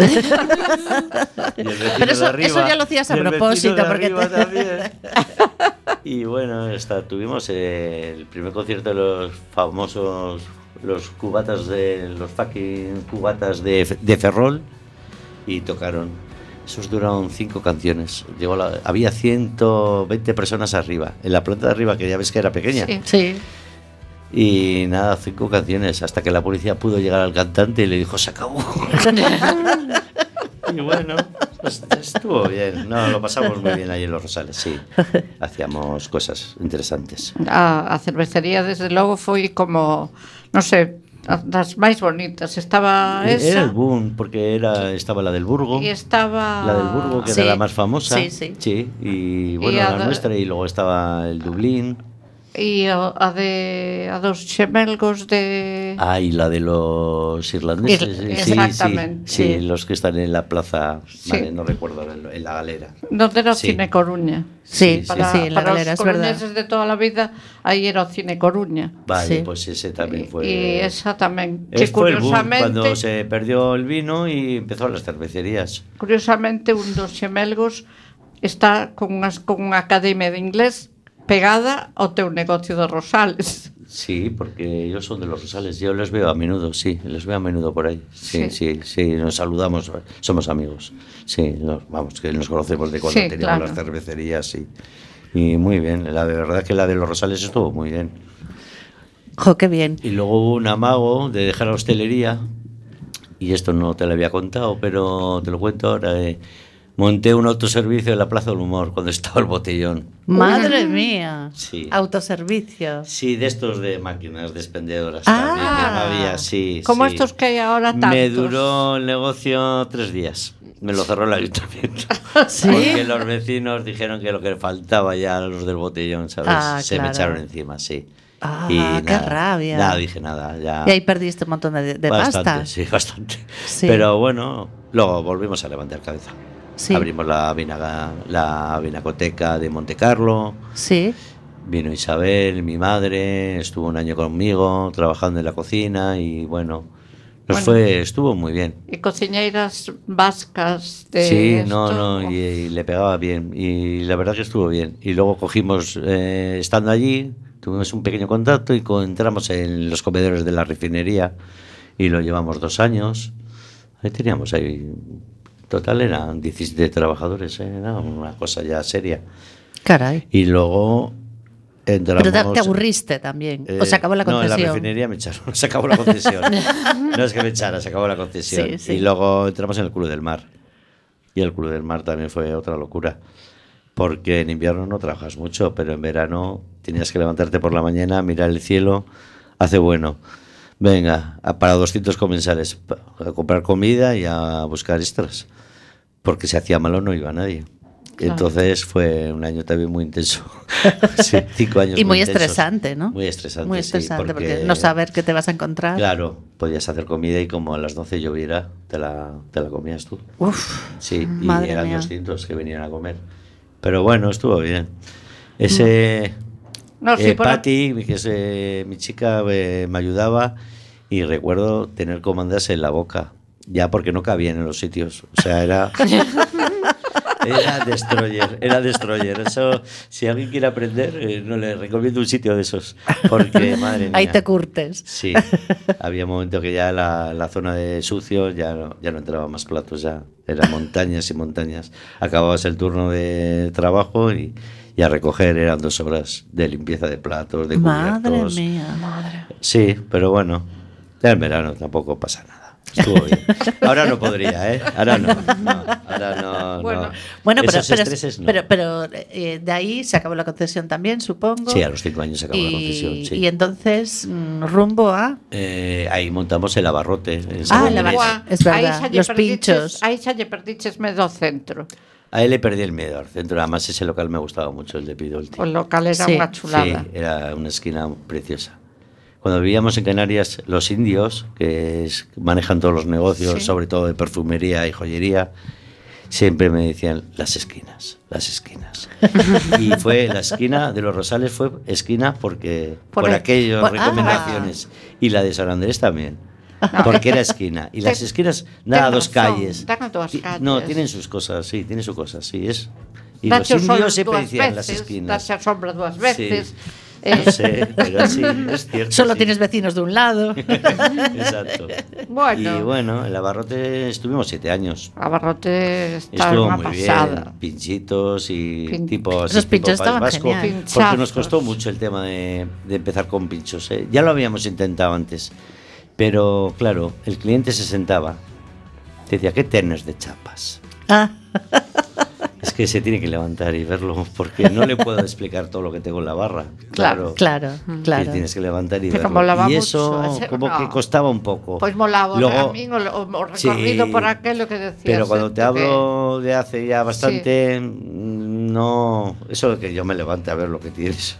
Y el vecino Pero eso- de arriba- eso ya lo hacías a y el vecino propósito, de porque arriba te- también. Y bueno, hasta tuvimos eh, el primer concierto de los famosos, los cubatas de los fucking cubatas de, de Ferrol, y tocaron. Esos duraron cinco canciones. Llegó la- había ciento veinte personas arriba, en la planta de arriba, que ya ves que era pequeña. Sí. Sí. Y nada, cinco canciones, hasta que la policía pudo llegar al cantante y le dijo, se acabó. Y bueno, pues estuvo bien. No, lo pasamos muy bien ahí en Los Rosales, sí. Hacíamos cosas interesantes. A, a cervecería, desde logo, foi como, non sei, a- das máis bonitas. Estaba Era esa el boom, porque era, estaba la del Burgo. e estaba... La del Burgo, que Sí. era la más famosa. Sí, sí. y bueno, Y a la da- nuestra, y luego estaba el Dublín. E a, a de a dos xemelgos de... Ah, y la de los irlandeses. Ir- sí, sí, exactamente, sí, sí. los que están en la plaza, Sí. vale, no recuerdo, en en la galera. Donde era o Sí. Cine Coruña. Sí, Sí, Para, sí, en la para galera, os es verdad. coruñeses de toda a vida, aí era o Cine Coruña. Vale, Sí. pues ese también fue. E esa tamén. Es- Que fue el boom curiosamente, cuando se perdió el vino y empezó las cervecerías. curiosamente, un dos xemelgos está con, unhas, con unha academia de inglés pegada ao teu negocio de Rosales. Sí, porque ellos son de los Rosales. Yo les veo a menudo, sí, les veo a menudo por ahí. Sí, sí, sí, nos saludamos, somos amigos. Sí, nos- vamos, que nos conocemos de cuando Sí, teníamos claro. las cervecerías, sí. Y muy bien, la de verdad que la de los Rosales estuvo muy bien. Jo, qué bien. Y luego hubo un amago de dejar la hostelería, y esto no te lo había contado, pero te lo cuento ahora. eh. Monté un autoservicio en la Plaza del Humor cuando estaba el botellón. Madre mía. Sí. Autoservicio. Sí, de estos de máquinas, de expendedoras Ah. también. que había, sí, Como sí. estos que hai ahora tantos. Me duró el negocio tres días. Me lo cerró el ayuntamiento. ¿Sí? Porque los vecinos dijeron que lo que faltaba ya a los del botellón, ¿sabes? Ah, Se me claro. echaron encima, sí. Ah, Y qué nada, rabia. Nada, dije nada. Ya. Y ahí perdiste un montón de, de bastante, pasta. sí, bastante. Sí. Pero bueno, luego volvimos a levantar cabeza. Sí. Abrimos la, vinaga, la vinacoteca de Monte Carlo. Sí. Vino Isabel, mi madre, estuvo un año conmigo trabajando en la cocina y bueno, nos Bueno. fue, estuvo muy bien. E cociñeiras vascas de Sí, esto. no, no, y, y le pegaba bien y la verdad que estuvo bien. Y luego cogimos, eh, estando allí, tuvimos un pequeño contacto y co- entramos en los comedores de la refinería y lo llevamos dos años. Ahí teníamos ahí, total eran diecisiete trabajadores, eh, era una cosa ya seria. Caray. Y luego entramos... Pero te, te aburriste también. Eh, o se acabó la No, en la concesión. refinería me echaron, se acabó la concesión. No es que me echara, se acabó la concesión. Sí, sí. Y luego entramos en el Club del Mar. Y el Club del Mar también fue otra locura. Porque en invierno no trabajas mucho, pero en verano tenías que levantarte por la mañana, mirar el cielo, hace bueno. Venga, a- para doscientos comensales, pa- a comprar comida y a buscar extras. Porque si hacía malo no iba nadie. Entonces fue un año también muy intenso. Sí, cinco años y muy, muy estresante, ¿no? Muy estresante, muy estresante sí, porque, porque no saber qué te vas a encontrar. Claro, podías hacer comida y como a las doce lloviera, te la, te la comías tú. Uf, sí, madre y eran mía. doscientos que venían a comer. Pero bueno, estuvo bien. Ese no, sí, eh, por Patty, que es eh, mi chica, eh, me ayudaba y recuerdo tener comandas en la boca, ya porque no cabían en los sitios. O sea, era... Era destroyer, era destroyer. Eso, si alguien quiere aprender, eh, no le recomiendo un sitio de esos. Porque, madre mía. Ahí te curtes. Sí, había un momento que ya la, la zona de sucio ya no, ya no entraba más platos, ya eran montañas y montañas. Acababas el turno de trabajo y, y a recoger eran dos horas de limpieza de platos, de cubiertos. Madre mía, madre. Sí, pero bueno, ya en verano tampoco pasa nada. Estuvo bien. Ahora no podría, ¿eh? Ahora no. no ahora no. Bueno, no. bueno pero, Esos pero, estreses, no. pero, pero eh, de ahí se acabó la concesión también, supongo. Sí, a los cinco años se acabó y, la concesión. Sí. Y entonces, rumbo a. Eh, ahí montamos el abarrote. El ah, el abarrote. Es verdad, los pinchos. Ahí se perdiches medio centro. A él le perdí el miedo al centro. Además, ese local me gustaba mucho, el de Pidolti. El local era sí. una chulada. Sí, era una esquina preciosa. Cuando vivíamos en Canarias, los indios, que es, manejan todos los negocios, sí. sobre todo de perfumería y joyería, siempre me decían las esquinas, las esquinas. Y fue la esquina de los Rosales, fue esquina porque por, por aquellas por, recomendaciones. Ah. Y la de San Andrés también. No. Porque era esquina. Y las esquinas, nada, dos calles. Dos calles. No, tienen sus cosas, sí, tienen sus cosas, sí. Es, y los indios siempre decían las esquinas. Darse sombra dos veces. Sí. No sé, pero sí, es cierto. Solo sí. tienes vecinos de un lado. Exacto. Bueno. Y bueno, el Abarrote estuvimos siete años. Abarrote está Estuvo una muy pasada. bien, pinchitos y Pin... tipo así, Esos pinchos tipo estaban vasco, genial. porque nos costó mucho el tema de, de empezar con pinchos. ¿eh? Ya lo habíamos intentado antes, pero claro, el cliente se sentaba, te decía, ¿qué tenés de chapas? Ah. Es que se tiene que levantar y verlo, porque no le puedo explicar todo lo que tengo en la barra. Claro, claro, claro. Que tienes que levantar y Pero verlo. Y eso mucho, como no. que costaba un poco. Pues molaba Luego, a mí, o, o recorrido sí, por aquello que decías. Pero cuando te hablo que... de hace ya bastante, sí. no... Eso de que yo me levante a ver lo que tienes.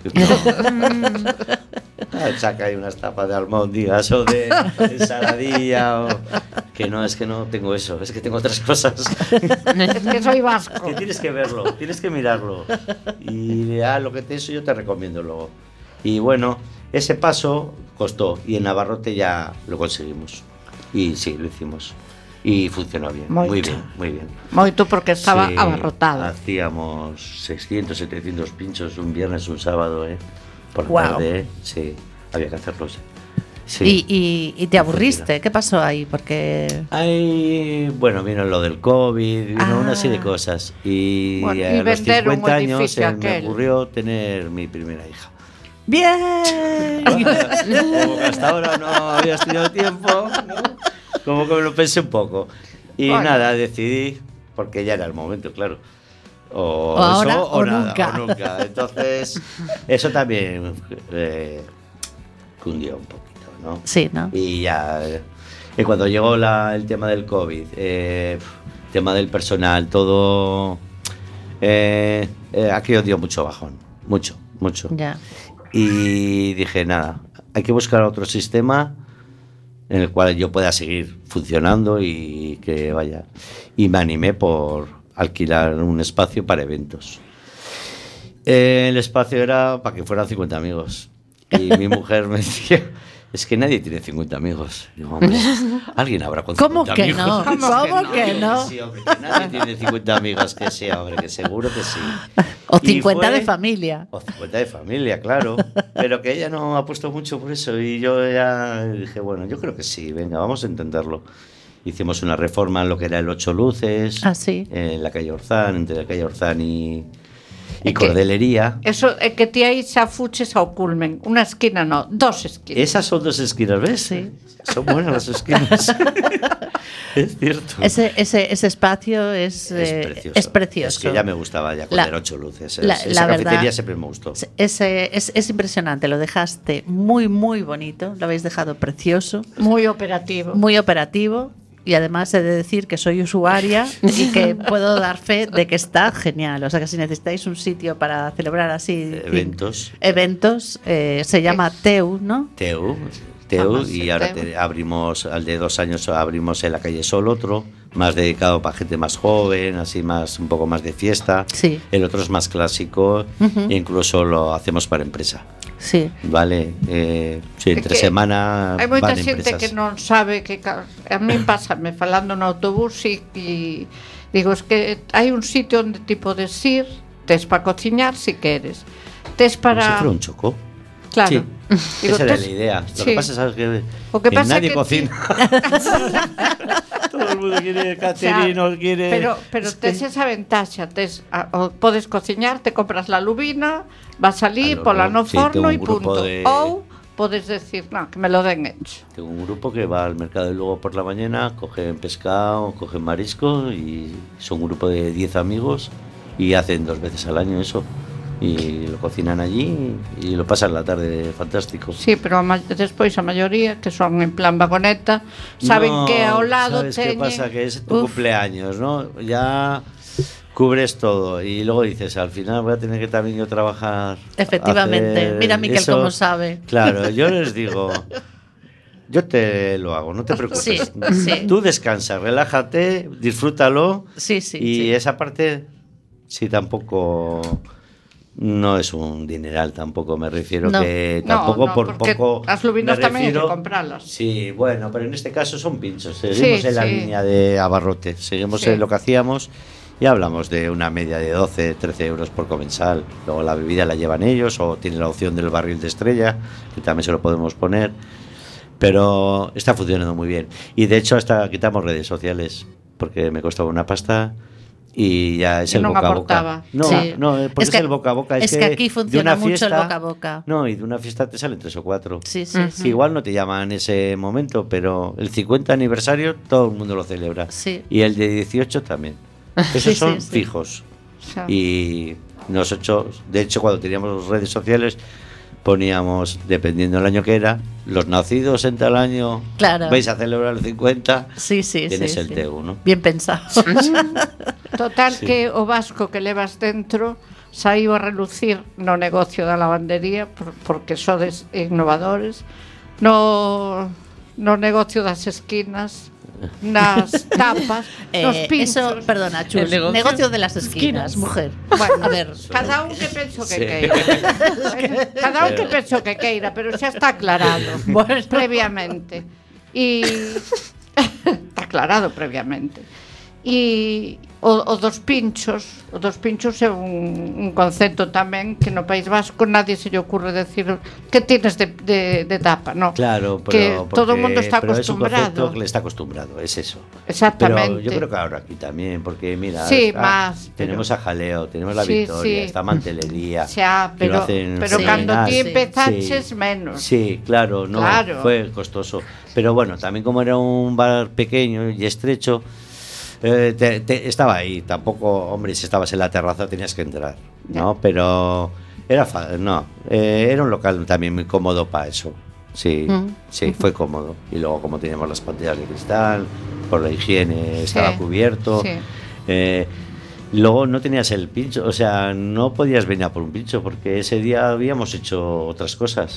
No. Saca ahí unas tapas de almóndigas o de ensaladilla o... Que no, es que no tengo eso, es que tengo otras cosas. Es que soy vasco. Que tienes que verlo, tienes que mirarlo. Y ah, lo que te eso yo te recomiendo luego. Y bueno, ese paso costó y en Abarrote ya lo conseguimos. Y sí, lo hicimos. Y funcionó bien, muy, muy bien, muy bien. Muy tú porque estaba sí, abarrotado. Hacíamos seiscientos, setecientos pinchos un viernes, un sábado, ¿eh? Por wow. tarde, ¿eh? Sí, había que hacerlos. Sí. Y, y, y te aburriste, ¿qué pasó ahí? Porque Ay, bueno, vino lo del COVID, vino ah. una serie de cosas. Y, bueno, a y los cincuenta años eh, aquel. me ocurrió tener mi primera hija. ¡Bien! Como que hasta ahora no habías tenido tiempo, ¿no? Como que me lo pensé un poco. Y bueno. nada, decidí, porque ya era el momento, claro. O, o ahora, eso o, o nada, nunca. o nunca. Entonces, eso también eh, cundió un poquito, ¿no? Sí, ¿no? Y ya, eh, cuando llegó la, el tema del COVID, eh, tema del personal, todo, eh, eh, aquello dio mucho bajón, mucho, mucho. Ya. Y dije, nada, hay que buscar otro sistema en el cual yo pueda seguir funcionando y que vaya. Y me animé por alquilar un espacio para eventos. Eh, el espacio era para que fueran cincuenta amigos. Y mi mujer me decía, es que nadie tiene cincuenta amigos. Digo, hombre, alguien habrá con cincuenta ¿Cómo que amigos. no? ¿Cómo que no? Sí, hombre, que nadie tiene cincuenta amigos, que sí, hombre, que seguro que sí. O cincuenta fue, de familia. O cincuenta de familia, claro. Pero que ella no ha puesto mucho por eso. Y yo ya dije, bueno, yo creo que sí, venga, vamos a intentarlo. Hicimos una reforma en lo que era el Ocho Luces, ah, ¿sí? en la calle Orzán, entre la calle Orzán y... y é Cordelería. Que, eso é que ti aí xa fuches ao culmen. Unha esquina no, dos esquinas. Esas son dos esquinas, ¿ves? Sí. Son buenas las esquinas. Es cierto. Ese, ese, ese espacio es, es, eh, precioso. es precioso. Es que ya me gustaba ya con la, el Ocho Luces. La, esa la cafetería verdad, siempre me gustó. Es, es, es impresionante, lo dejaste muy, muy bonito, lo habéis dejado precioso. Muy operativo. Muy operativo. y además he de decir que soy usuaria y que puedo dar fe de que está genial. O sea que si necesitáis un sitio para celebrar así Eventos. eventos eh, se llama Teu, ¿no? Teu, Teu Vamos, y ahora Teu. te- abrimos, al de dos años abrimos en la calle Sol otro, más dedicado para gente más joven, así más, un poco más de fiesta. Sí. El otro es más clásico, Ujú. e incluso lo hacemos para empresa. Sí. Vale, eh, sí, É entre que semana hai moita van xente empresas. que non sabe que ca- a mí pásame falando no autobús e, e digo, es que hai un sitio onde ti podes ir, tes para cociñar si queres, tes Como si para fuera un choco. claro. Sí, esa era la idea. Lo sí. que pasa es que, O que que pasa nadie que cocina. Todo el mundo quiere caterino, O sea, quiere... Pero, pero tes esa ventaxa, tes, a, o podes cociñar, te compras la lubina, vas ali, Al horno, pola no sí, tengo forno un e grupo punto. de- Ou podes decir, no, que me lo den hecho. Tengo un grupo que va al mercado y luego por la mañana cogen pescado, cogen marisco y son un grupo de diez amigos y hacen dos veces al año eso. Y lo cocinan allí y lo pasan la tarde fantástico. Sí, pero a ma despois a maioría, que son en plan vagoneta, saben No, que ao lado ¿sabes qué teñen... pasa? Que es tu Uf, cumpleaños, ¿no? Ya cubres todo y luego dices, al final voy a tener que también yo trabajar. Efectivamente. hacer Mira Miquel eso. cómo sabe. Claro, yo les digo, yo te lo hago, no te preocupes. Sí, sí. Tú descansa, relájate, disfrútalo. Sí, sí, Y sí. esa parte, sí, tampoco... No es un dineral, tampoco me refiero No. que No, tampoco no, por porque poco. as lubinas me tamén hai que refiero- compralas. Sí, bueno, pero en este caso son pinchos. Seguimos Sí, en la sí. línea de abarrote, seguimos Sí. en lo que hacíamos y hablamos de una media de doce, trece euros por comensal. Luego la bebida la llevan ellos o tienen la opción del barril de estrella, que también se lo podemos poner. Pero está funcionando muy bien. Y de hecho hasta quitamos redes sociales porque me costaba una pasta. Y ya es Y el non boca a aportaba. boca. No, Sí. no, porque Es es, que- el boca a boca. Es, es que aquí funciona de una mucho el fiesta- boca a boca. No, y de una fiesta te salen tres o cuatro. Sí, sí. Sí, igual no te llaman en ese momento, pero el cincuenta aniversario todo el mundo lo celebra. Sí. Y el de dieciocho también. Esos Sí, sí, son sí. fijos. O sea, Y nosotros, de hecho, cuando teníamos redes sociales, poníamos, dependiendo del año que era, los nacidos en tal año, Claro. vais a celebrar el cincuenta, Sí, sí, tienes sí, el sí. Teu, ¿no? Bien pensado. total Sí. que o vasco que levas dentro saiu a relucir no negocio da lavandería por, porque sodes innovadores, no no negocio das esquinas, nas tapas, nos Eh, pinchos. eso, perdona, Chus, El negocio. negocio de las esquinas, Esquinas. mujer. Bueno, a ver. cada un que penso que Sí. queira. Cada un que penso que queira, pero xa está aclarado Bueno. previamente. E está aclarado previamente. E o, o dos pinchos, o dos pinchos é un, un concepto tamén que no País Vasco nadie se lle ocurre decir que tienes de, de, de tapa, no. Claro, que pero todo o porque- mundo está pero es un concepto acostumbrado. que le está acostumbrado, es eso. Exactamente. Pero yo creo que ahora aquí también, porque mira, Sí, ah, más, tenemos pero- a Jaleo, tenemos la Sí, Victoria, sí. está Mantelería. Xa, que lo pero, hacen pero Sí, cando fenomenal. ti sí. empezaches Sí. menos. Sí, claro, no, Claro. fue costoso. Pero bueno, también como era un bar pequeño y estrecho, eh, te- te- estaba ahí. Tampoco, hombre, si estabas en la terraza tenías que entrar, ¿no? Pero era, fa- no, eh, era un local también muy cómodo para eso. Sí, Mm. sí, fue cómodo. Y luego como teníamos las pantallas de cristal, por la higiene estaba Sí, cubierto. sí. Eh, luego no tenías el pincho, o sea, no podías venir a por un pincho porque ese día habíamos hecho otras cosas.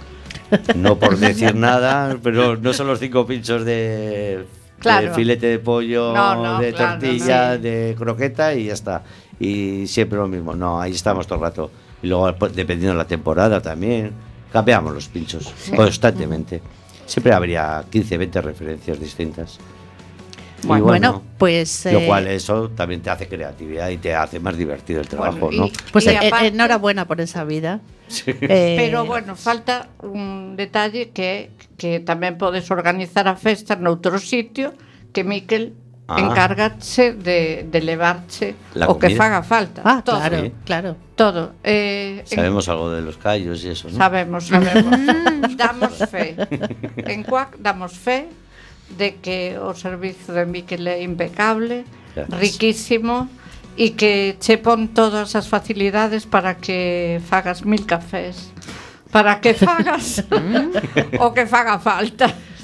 No por decir nada, pero no son los cinco pinchos de, Claro. de filete de pollo, No, no, de claro, tortilla, sí. de croqueta y ya está. Y siempre lo mismo. No, ahí estamos todo el rato. Y luego, pues, dependiendo de la temporada también, cambiamos los pinchos Sí. constantemente. Siempre habría quince, veinte referencias distintas. Y Bueno, bueno, pues. lo eh, cual eso también te hace creatividad y te hace más divertido el trabajo, Bueno, y- ¿no? Pues y eh, aparte- enhorabuena por esa vida. Sí. Eh, Pero bueno, falta un detalle que que tamén podes organizar a festa noutro sitio que Miquel Ah. encárgase de, de levarche La o que comida. faga falta. Ah, todo, claro, Sí. claro. todo. Eh, en- Sabemos algo de los callos y eso, ¿no? Sabemos, sabemos. Damos fe. En Cuac damos fe de que o servizo de Miquel é impecable, Gracias. riquísimo e que che pon todas as facilidades para que fagas mil cafés, para que fagas o que faga falta.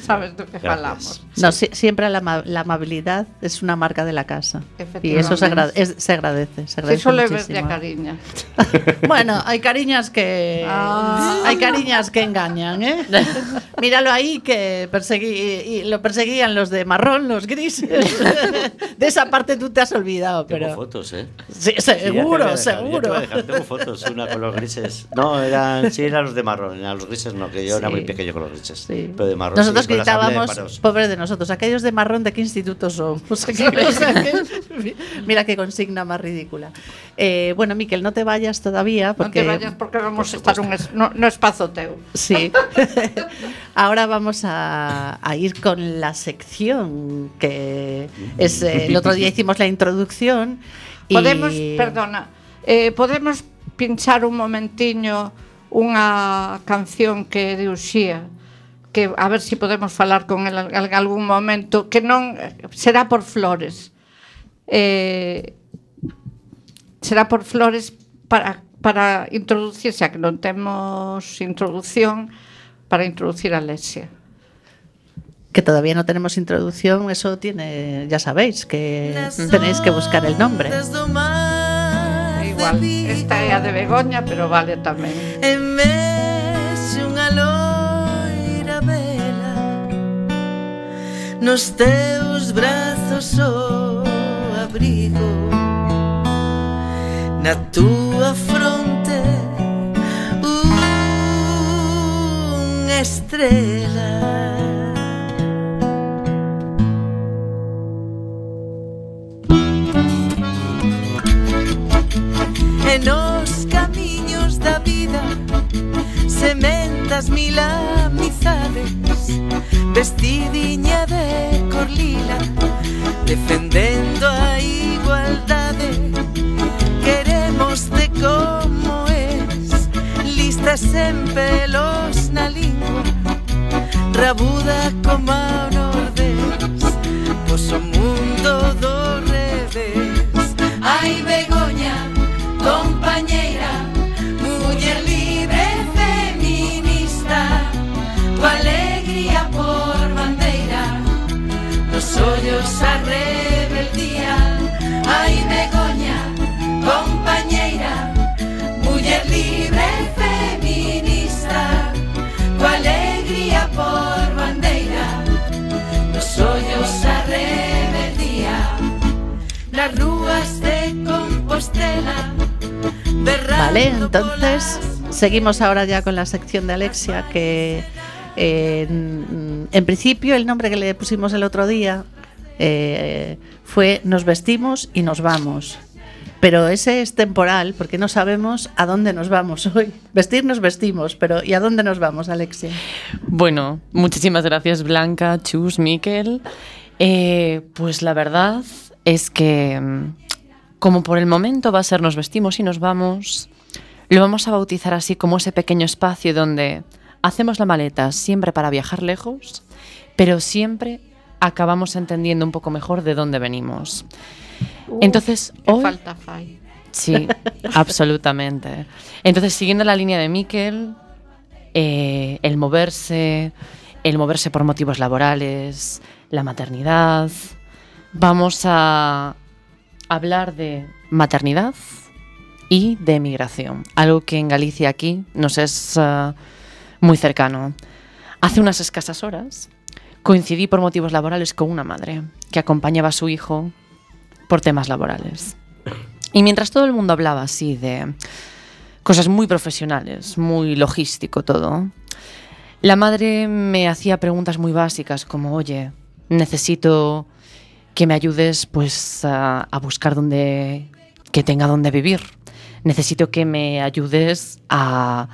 sabes do que Gracias. falamos. No, si- siempre la, ama- la amabilidad es una marca de la casa. Y eso se, agra- es- se agradece. Se Si agradece solo ves muchísimo. de cariña. Bueno, hay cariñas que Ah. hay cariñas que engañan, ¿eh? Míralo ahí que perseguí, y lo perseguían los de marrón, los grises. De esa parte tú te has olvidado, Tengo pero fotos, ¿eh? sí, Sí, ya te seguro, voy a dejar, ya te seguro. voy a dejar. Tengo fotos, una con los grises. No, eran, sí, eran los de marrón, eran los grises no, que yo era Sí. muy pequeño con los grises. Sí. Pero de marrón. Nosotros sí, con la asamblea de gritábamos, paros. pobre de nosotros, aquellos de marrón, ¿de qué instituto son? O sea, que- o sea, que- mira qué consigna más ridícula. Eh, bueno, Miquel, no te vayas todavía, porque Non te vayas porque vamos a estar un es, no, no espazo teu. sí. Ahora vamos a, a ir con la sección que es eh, el otro día hicimos la introducción. Y Podemos, perdona, eh, podemos pinchar un momentiño unha canción que de Uxía, que a ver si podemos falar con el en algún momento, que non será por Flores. Eh, será por Flores para para introducir, xa que non temos introducción, para introducir a Alexia. que todavía no tenemos introducción, eso tiene, ya sabéis, que tenéis que buscar el nombre. Igual, esta é a de Begoña, pero vale tamén. En vez de unha loira vela, nos teus brazos o abrigo, na túa fronte unha estrela. E nos camiños da vida sementas mil amizades, vestidiña de cor lila, defendendo a igualdade. Querémoste como es, lista sen pelos na lingua, rabuda como a nordés, pois o mundo do revés. Ai, Begoña, compañeira, muller libre feminista, coa alegría por bandeira, nos ollos a rebeldía. Ai, Begoña, compañeira, muller libre feminista, coa alegría por bandeira, nos ollos a rebeldía. Nas rúas de Compostela. Vale, entonces seguimos ahora ya con la sección de Alexia, que eh, en, en principio el nombre que le pusimos el otro día eh, fue Nos vestimos y nos vamos. Pero ese es temporal, porque no sabemos a dónde nos vamos hoy. Vestir nos vestimos, pero ¿y a dónde nos vamos, Alexia? Bueno, muchísimas gracias, Blanca, Chus, Miquel. Eh, pues la verdad es que, como por el momento va a ser Nos vestimos y nos vamos, lo vamos a bautizar así, como ese pequeño espacio donde hacemos la maleta siempre para viajar lejos, pero siempre acabamos entendiendo un poco mejor de dónde venimos. Uf, Entonces, que hoy... falta fai. Sí, absolutamente. Entonces, siguiendo la línea de Miquel, eh, el moverse, el moverse por motivos laborales, la maternidad, vamos a hablar de maternidad y de emigración, algo que en Galicia aquí nos es uh, muy cercano. Hace unas escasas horas coincidí por motivos laborales con una madre que acompañaba a su hijo por temas laborales. Y mientras todo el mundo hablaba así de cosas muy profesionales, muy logístico todo, la madre me hacía preguntas muy básicas como, oye, necesito que me ayudes pues a, a buscar dónde, que tenga dónde vivir. Necesito que me ayudes a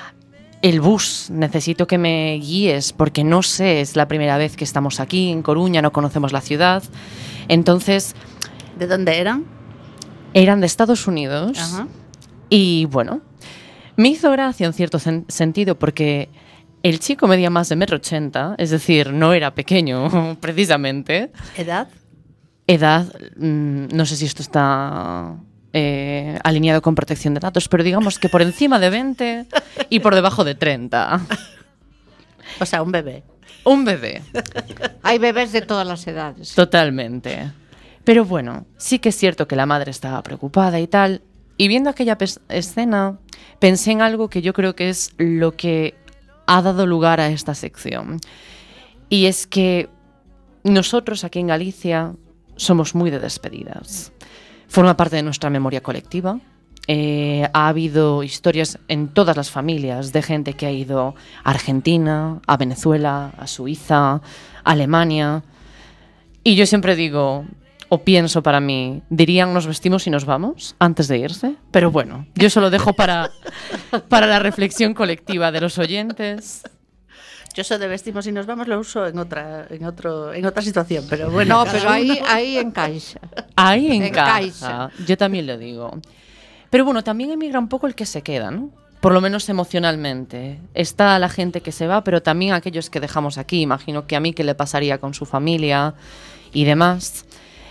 el bus, necesito que me guíes porque no sé, es la primera vez que estamos aquí en Coruña, no conocemos la ciudad. Entonces, ¿De dónde eran? eran de Estados Unidos. Ajá. Y bueno, me hizo gracia en cierto sen- sentido porque el chico medía más de metro ochenta, es decir, no era pequeño precisamente. ¿Edad? Edad, mmm, no sé si esto está eh, alineado con protección de datos, pero digamos que por encima de veinte y por debajo de treinta. O sea, un bebé. Un bebé. Hay bebés de todas las edades. Totalmente. Pero bueno, sí que es cierto que la madre estaba preocupada y tal. Y viendo aquella escena, pensé en algo que yo creo que es lo que ha dado lugar a esta sección. Y es que nosotros aquí en Galicia somos muy de despedidas. Forma parte de nuestra memoria colectiva. Eh, ha habido historias en todas las familias de gente que ha ido a Argentina, a Venezuela, a Suiza, a Alemania. Y yo siempre digo, o pienso para mí, dirían nos vestimos y nos vamos antes de irse. Pero bueno, yo eso lo dejo para, para la reflexión colectiva de los oyentes. Yo eso de vestimos y nos vamos lo uso en otra, en otro, en otra situación, pero bueno. No, cada pero ahí, uno- ahí encaixa. Ahí Encaixa. encaja. Yo también lo digo. Pero bueno, también emigra un poco el que se queda, ¿no? Por lo menos emocionalmente. Está la gente que se va, pero también aquellos que dejamos aquí. Imagino que a mí qué le pasaría con su familia y demás.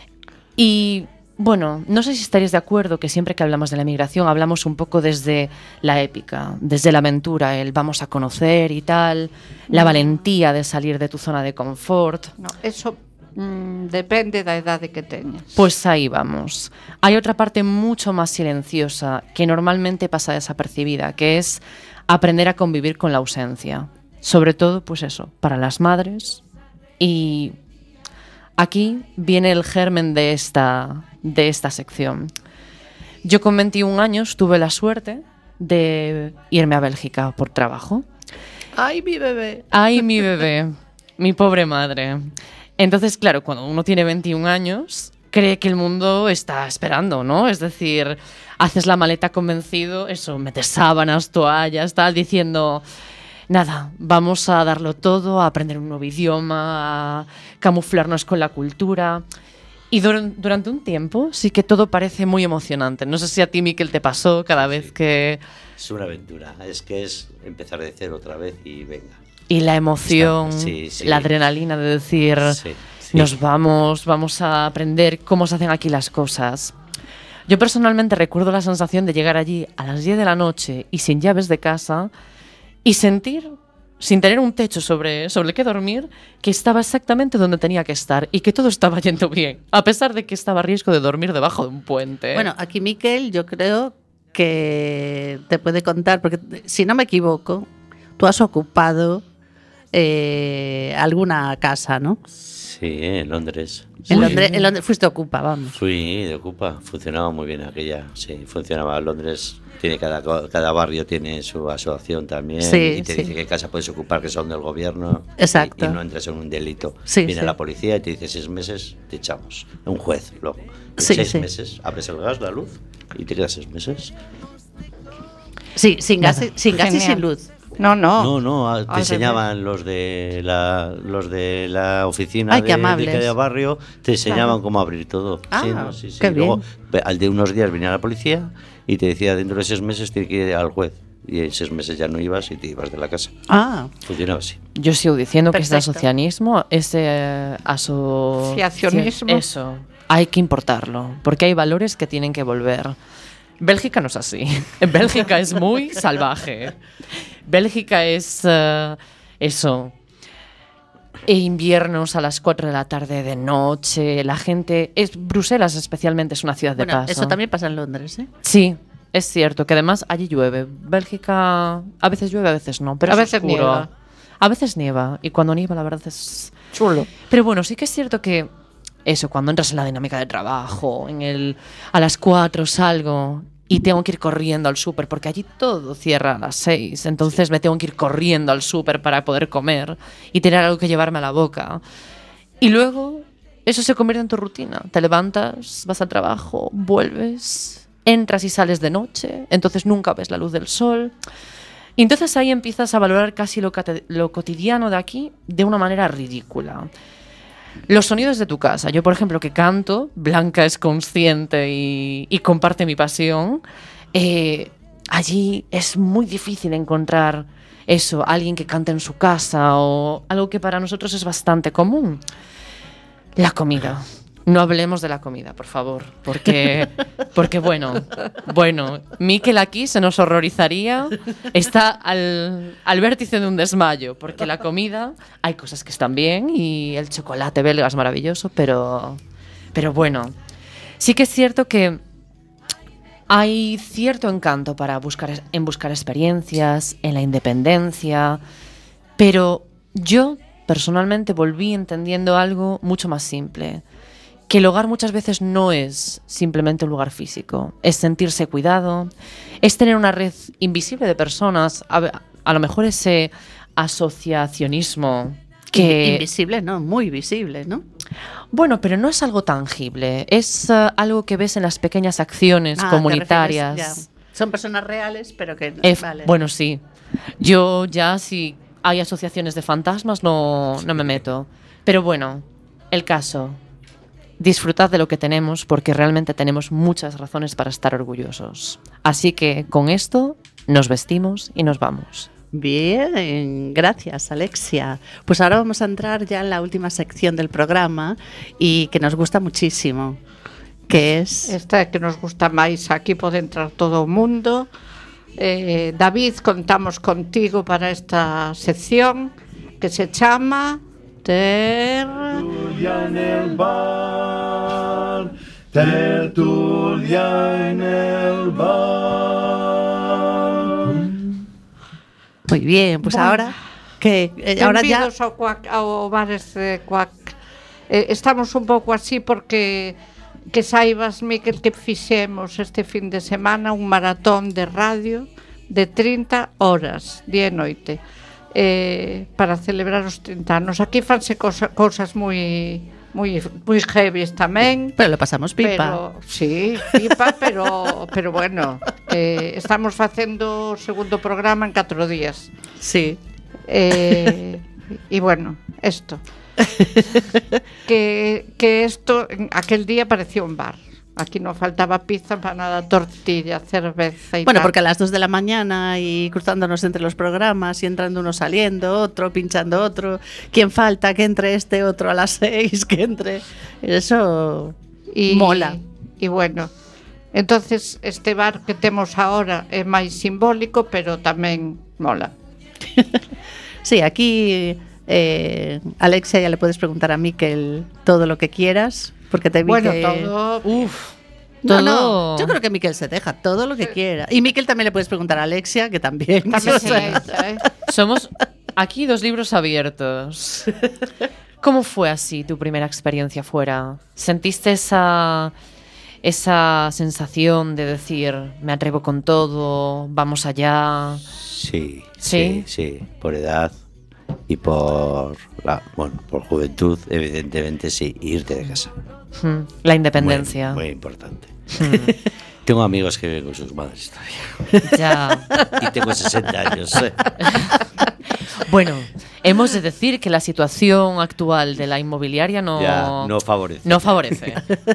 Y bueno, no sé si estaréis de acuerdo que siempre que hablamos de la emigración hablamos un poco desde la épica, desde la aventura, el vamos a conocer y tal, la valentía de salir de tu zona de confort. No, eso mm, depende da idade que teñas. Pues ahí vamos. Hay otra parte mucho más silenciosa que normalmente pasa desapercibida, que es aprender a convivir con la ausencia. Sobre todo, pues eso, para las madres. Y aquí viene el germen de esta, de esta sección. Yo con veintiún años tuve la suerte de irme a Bélgica por trabajo. ¡Ay, mi bebé! Ay, mi bebé, mi pobre madre. Entonces, claro, cuando uno tiene veintiún años, cree que el mundo está esperando, ¿no? Es decir, haces la maleta convencido, eso, metes sábanas, toallas, tal, diciendo, nada, vamos a darlo todo, a aprender un nuevo idioma, a camuflarnos con la cultura. Y dur- durante un tiempo sí que todo parece muy emocionante. No sé si a ti, Miquel, te pasó cada vez que... Es una aventura, es que es empezar de cero otra vez y venga. Y la emoción, Está- sí, sí. la adrenalina de decir, Sí, sí. nos vamos, vamos a aprender cómo se hacen aquí las cosas. Yo personalmente recuerdo la sensación de llegar allí a las diez de la noche y sin llaves de casa y sentir, sin tener un techo sobre, sobre el que dormir, que estaba exactamente donde tenía que estar y que todo estaba yendo bien, a pesar de que estaba a riesgo de dormir debajo de un puente. Bueno, aquí Miquel yo creo que te puede contar, porque si no me equivoco, tú has ocupado eh, alguna casa, ¿no? Sí, en Londres. En Sí. Londres, en Londres fuiste ocupa, vamos. Fui de Ocupa, funcionaba muy bien aquella, sí, funcionaba. Londres tiene cada, co- cada barrio tiene su asociación también Sí, y te sí. dice qué casa puedes ocupar que son del gobierno. Exacto. Y, y no entras en un delito. Sí, Viene sí. la policía y te dice seis meses, te echamos. Un juez, luego. En Sí, seis sí. meses abres el gas, la luz y te quedas seis meses. Sí, sin gas, y- sin gas y Genial. sin luz. No, no. No, no, a- te Al enseñaban los de la los de la oficina Ay, de, qué de amables. cada barrio, te enseñaban Claro. cómo abrir todo. Ah, sí, no, sí, sí. qué Luego, bien. pe- al de unos días venía la policía y te decía dentro de seis meses tienes que ir al juez. Y en seis meses ya no ibas y te ibas de la casa. Ah, Funcionaba así. Yo sigo diciendo que ese Perfecto. asocianismo, ese eh, aso... Asociacionismo. Eso, hay que importarlo, porque hay valores que tienen que volver. Bélgica no es así. Bélgica es muy salvaje. Bélgica es eh, eso. E inviernos a las cuatro de la tarde de noche, la gente... Es, Bruselas especialmente es una ciudad de bueno, paso. eso también pasa en Londres, ¿eh? Sí, es cierto, que además allí llueve. Bélgica a veces llueve, a veces no, pero A es veces oscuro. nieva. A veces nieva, y cuando nieva la verdad es... Chulo. Pero bueno, sí que es cierto que eso, cuando entras en la dinámica de trabajo, en el a las cuatro salgo y tengo que ir corriendo al súper, porque allí todo cierra a las seis, entonces me tengo que ir corriendo al súper para poder comer y tener algo que llevarme a la boca. Y luego eso se convierte en tu rutina. Te levantas, vas al trabajo, vuelves, entras y sales de noche, entonces nunca ves la luz del sol. Y entonces ahí empiezas a valorar casi lo, cate- lo cotidiano de aquí de una manera ridícula. Los sonidos de tu casa. Yo, por ejemplo, que canto, Blanca es consciente y, y comparte mi pasión. eh, allí es muy difícil encontrar eso, alguien que cante en su casa o algo que para nosotros es bastante común. La comida. No hablemos de la comida, por favor, porque, porque bueno, bueno, Miquel aquí se nos horrorizaría, está al, al vértice de un desmayo, porque la comida, hay cosas que están bien y el chocolate belga es maravilloso, pero, pero bueno, sí que es cierto que hay cierto encanto para buscar, en buscar experiencias, en la independencia, pero yo personalmente volví entendiendo algo mucho más simple. Que el hogar muchas veces no es simplemente un lugar físico, es sentirse cuidado, es tener una red invisible de personas, a, a lo mejor ese asociacionismo que... Invisible, no, muy visible, ¿no? Bueno, pero no es algo tangible, es uh, algo que ves en las pequeñas acciones Ah, comunitarias. te refieres, ya. Son personas reales, pero que... Ef- vale. Bueno, sí, yo ya si hay asociaciones de fantasmas no, no me meto, pero bueno, el caso... Disfrutad de lo que tenemos porque realmente tenemos muchas razones para estar orgullosos. Así que con esto nos vestimos y nos vamos. Bien, gracias Alexia. Pues ahora vamos a entrar ya en la última sección del programa y que nos gusta muchísimo, que es... Esta que nos gusta máis, aquí pode entrar todo o mundo. eh, David, contamos contigo para esta sección que se chama Ter... Tertulia en el bar, tertulia en el bar. Muy bien, pues Bueno. ahora que eh, ahora ya Benvidos ao, cuac, ao bares de Cuac. eh, Estamos un pouco así porque que saibas, Miquel, que fixemos este fin de semana un maratón de radio de trinta horas, día e noite, eh, para celebrar os trinta anos. Aquí fanse cosa, cousas moi moi moi heavies tamén. pero lo pasamos pipa. Pero, sí, pipa, pero pero bueno, eh, estamos facendo o segundo programa en catro días. Sí. Eh, y bueno, esto. que, que esto, en aquel día parecía un bar. Aquí no faltaba pizza, empanada, tortilla, cerveza y Bueno, tal. porque a las dos de la mañana y cruzándonos entre los programas y entrando uno saliendo, otro pinchando otro, quién falta, que entre este otro a las seis, que entre... Eso y, mola. Y bueno, entonces este bar que temos ahora é máis simbólico, pero tamén mola. Sí, aquí eh, Alexia ya le puedes preguntar a Miquel todo lo que quieras, porque te vi Bueno, que... todo... Uf, No, todo... no, yo creo que Miquel se deja todo lo que quiera. Y Miquel también le puedes preguntar a Alexia, que también. Tamén O se sea, echa, eh? Somos aquí dos libros abiertos. ¿Cómo fue así tu primera experiencia fuera? ¿Sentiste esa, esa sensación de decir, me atrevo con todo, vamos allá? Sí, ¿Sí? sí, sí, por edad y por la, bueno, por juventud, evidentemente sí, irte de casa. Hmm, La independencia. Muy, muy importante. Hmm, Tengo amigos que viven con sus madres todavía. Ya. Y tengo sesenta años. ¿eh? Bueno, hemos de decir que la situación actual de la inmobiliaria no, Ya, no favorece. no favorece.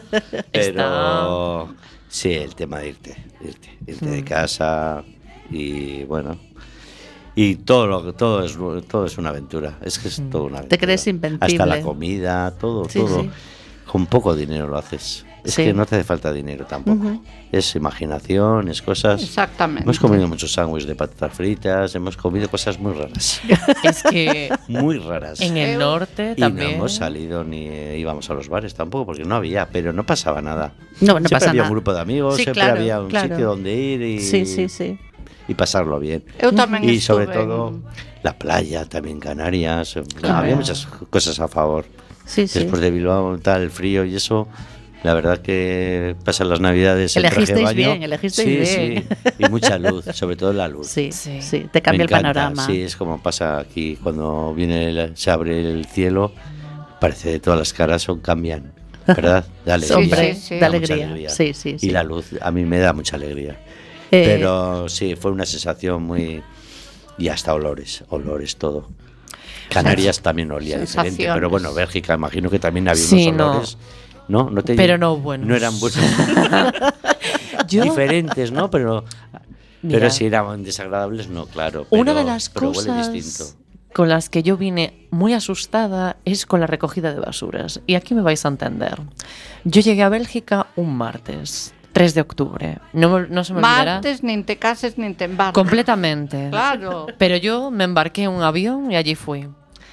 Pero sí, el tema de irte, irte, irte de Mm. casa y bueno. Y todo lo todo es todo es una aventura. Es que es Mm. todo una aventura. Te crees invencible. Hasta la comida, todo, Sí, todo. sí. Con poco dinero lo haces. Es Sí. que no te hace falta dinero tampoco. Ujú. Es imaginación, es cosas. Exactamente. Hemos comido muchos sándwiches de patatas fritas, hemos comido cosas muy raras. Es que Muy raras. en el norte Y no también. hemos salido ni eh, íbamos a los bares tampoco, porque no había, pero no pasaba nada. No, no siempre pasa había nada. un grupo de amigos, Sí, siempre claro, había un claro. sitio donde ir y, Sí, sí, sí. y pasarlo bien. Eu tamén Y sobre estuve todo en- la playa, también Canarias, eh, Claro. había muchas cosas a favor. Sí, sí. Después de Bilbao, tal, el frío y eso, la verdad que pasan las navidades en traje de Elegisteis baño. bien, elegisteis sí, bien. Sí, y mucha luz, sobre todo la luz. Sí, Sí. sí, te cambia Me el encanta, panorama. Sí, es como pasa aquí cuando viene el- se abre el cielo, parece que todas las caras son cambian, ¿verdad? De alegría. Hombre, Sí, sí, sí. de Da mucha alegría. Sí, sí, sí. Y la luz a mí me da mucha alegría. Eh, Pero sí, fue una sensación muy... Y hasta olores, olores, todo. Canarias también olía diferente, Sensaciones. pero bueno, Bélgica imagino que también había Sí, unos no. olores. No, no te Pero no buenos. No eran buenos. Yo- Diferentes, ¿no? Pero Mira. pero si eran desagradables, no, claro. Una pero- de las pero huele cosas distinto. con las que yo vine muy asustada es con la recogida de basuras. Y aquí me vais a entender. Yo llegué a Bélgica un martes, tres de octubre. No, no se me olvidará. Martes, nin te cases, nin te embarques. Completamente. Claro. Pero yo me embarqué en un avión y allí fui.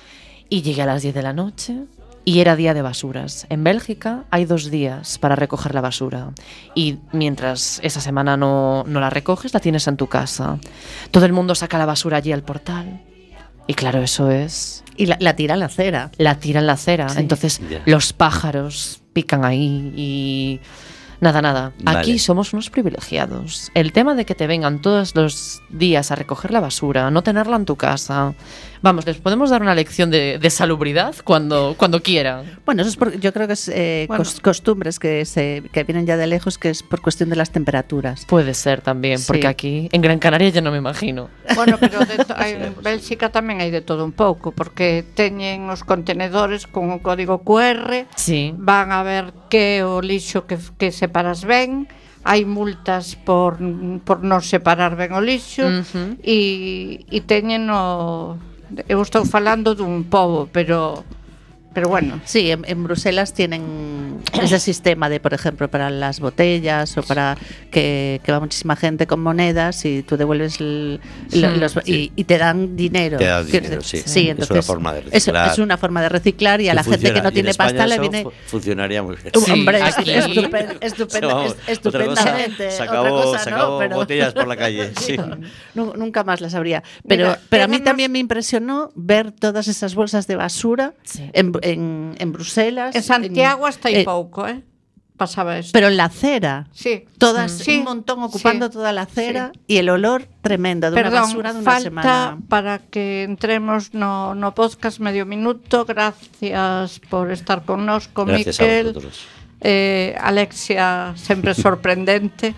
Y llegué a las diez de la noche y era día de basuras. En Bélgica hay dos días para recoger la basura. Y mientras esa semana no, no la recoges, la tienes en tu casa. Todo el mundo saca la basura allí al portal. Y claro, eso es... Y la, la tira en la acera. La tira en la acera. Sí. Entonces Ya. los pájaros pican ahí y... Nada, nada. Aquí Vale. somos unos privilegiados. El tema de que te vengan todos los días a recoger la basura, no tenerla en tu casa. Vamos, les podemos dar una lección de, de salubridad cuando, cuando quieran. Bueno, eso es por, yo creo que es eh, Bueno. cos- costumbres que, se, que vienen ya de lejos, que es por cuestión de las temperaturas. Puede ser también, Sí. porque aquí en Gran Canaria ya no me imagino. Bueno, pero de to- en Bélxica tamén hai de todo un pouco, porque teñen os contenedores con o código Q R, Sí. van a ver que o lixo que, que separas ben, hai multas por, por non separar ben o lixo, Ujú. e, e teñen o... Eu estou falando dun pobo, pero... Pero bueno, Sí, en, en Bruselas tienen ese sistema de, por ejemplo, para las botellas o para que, que va muchísima gente con monedas y tú devuelves el, lo- Sí. los, y, y te dan dinero. Te dan Quiero dinero, decir, sí. Es entonces, una forma de es- reciclar. Es, una forma de reciclar y a Si la gente que funciona. no Y en tiene España pasta le eso viene... fu- funcionaría muy bien. Sí, Hombre, aquí- estupen- estupenda- Vamos, est- otra cosa, estupendamente. se Otra acabó, cosa, se ¿no? acabó Pero- botellas por la calle. Sí. Nu- Nunca más las habría. Pero, Mira, pero a mí tenemos- también me impresionó ver todas esas bolsas de basura Sí. en, en, en Bruselas. en Santiago hasta hai eh, pouco, eh? Pasaba esto. Pero en la acera. Sí. Todas, Sí, un montón ocupando sí, toda la acera sí. y el olor tremendo de Perdón, una basura de una falta semana. para que entremos no, no podcast medio minuto. Gracias por estar con nos, con Gracias a Miquel. vosotros. Eh, Alexia, sempre sorprendente.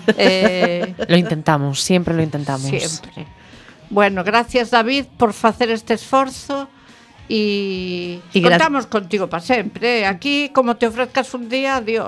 eh, Lo intentamos, siempre lo intentamos. Siempre. Bueno, gracias David por facer este esforzo e Y gra- contamos contigo para sempre. eh. Aquí, como te ofrezcas un día, adiós.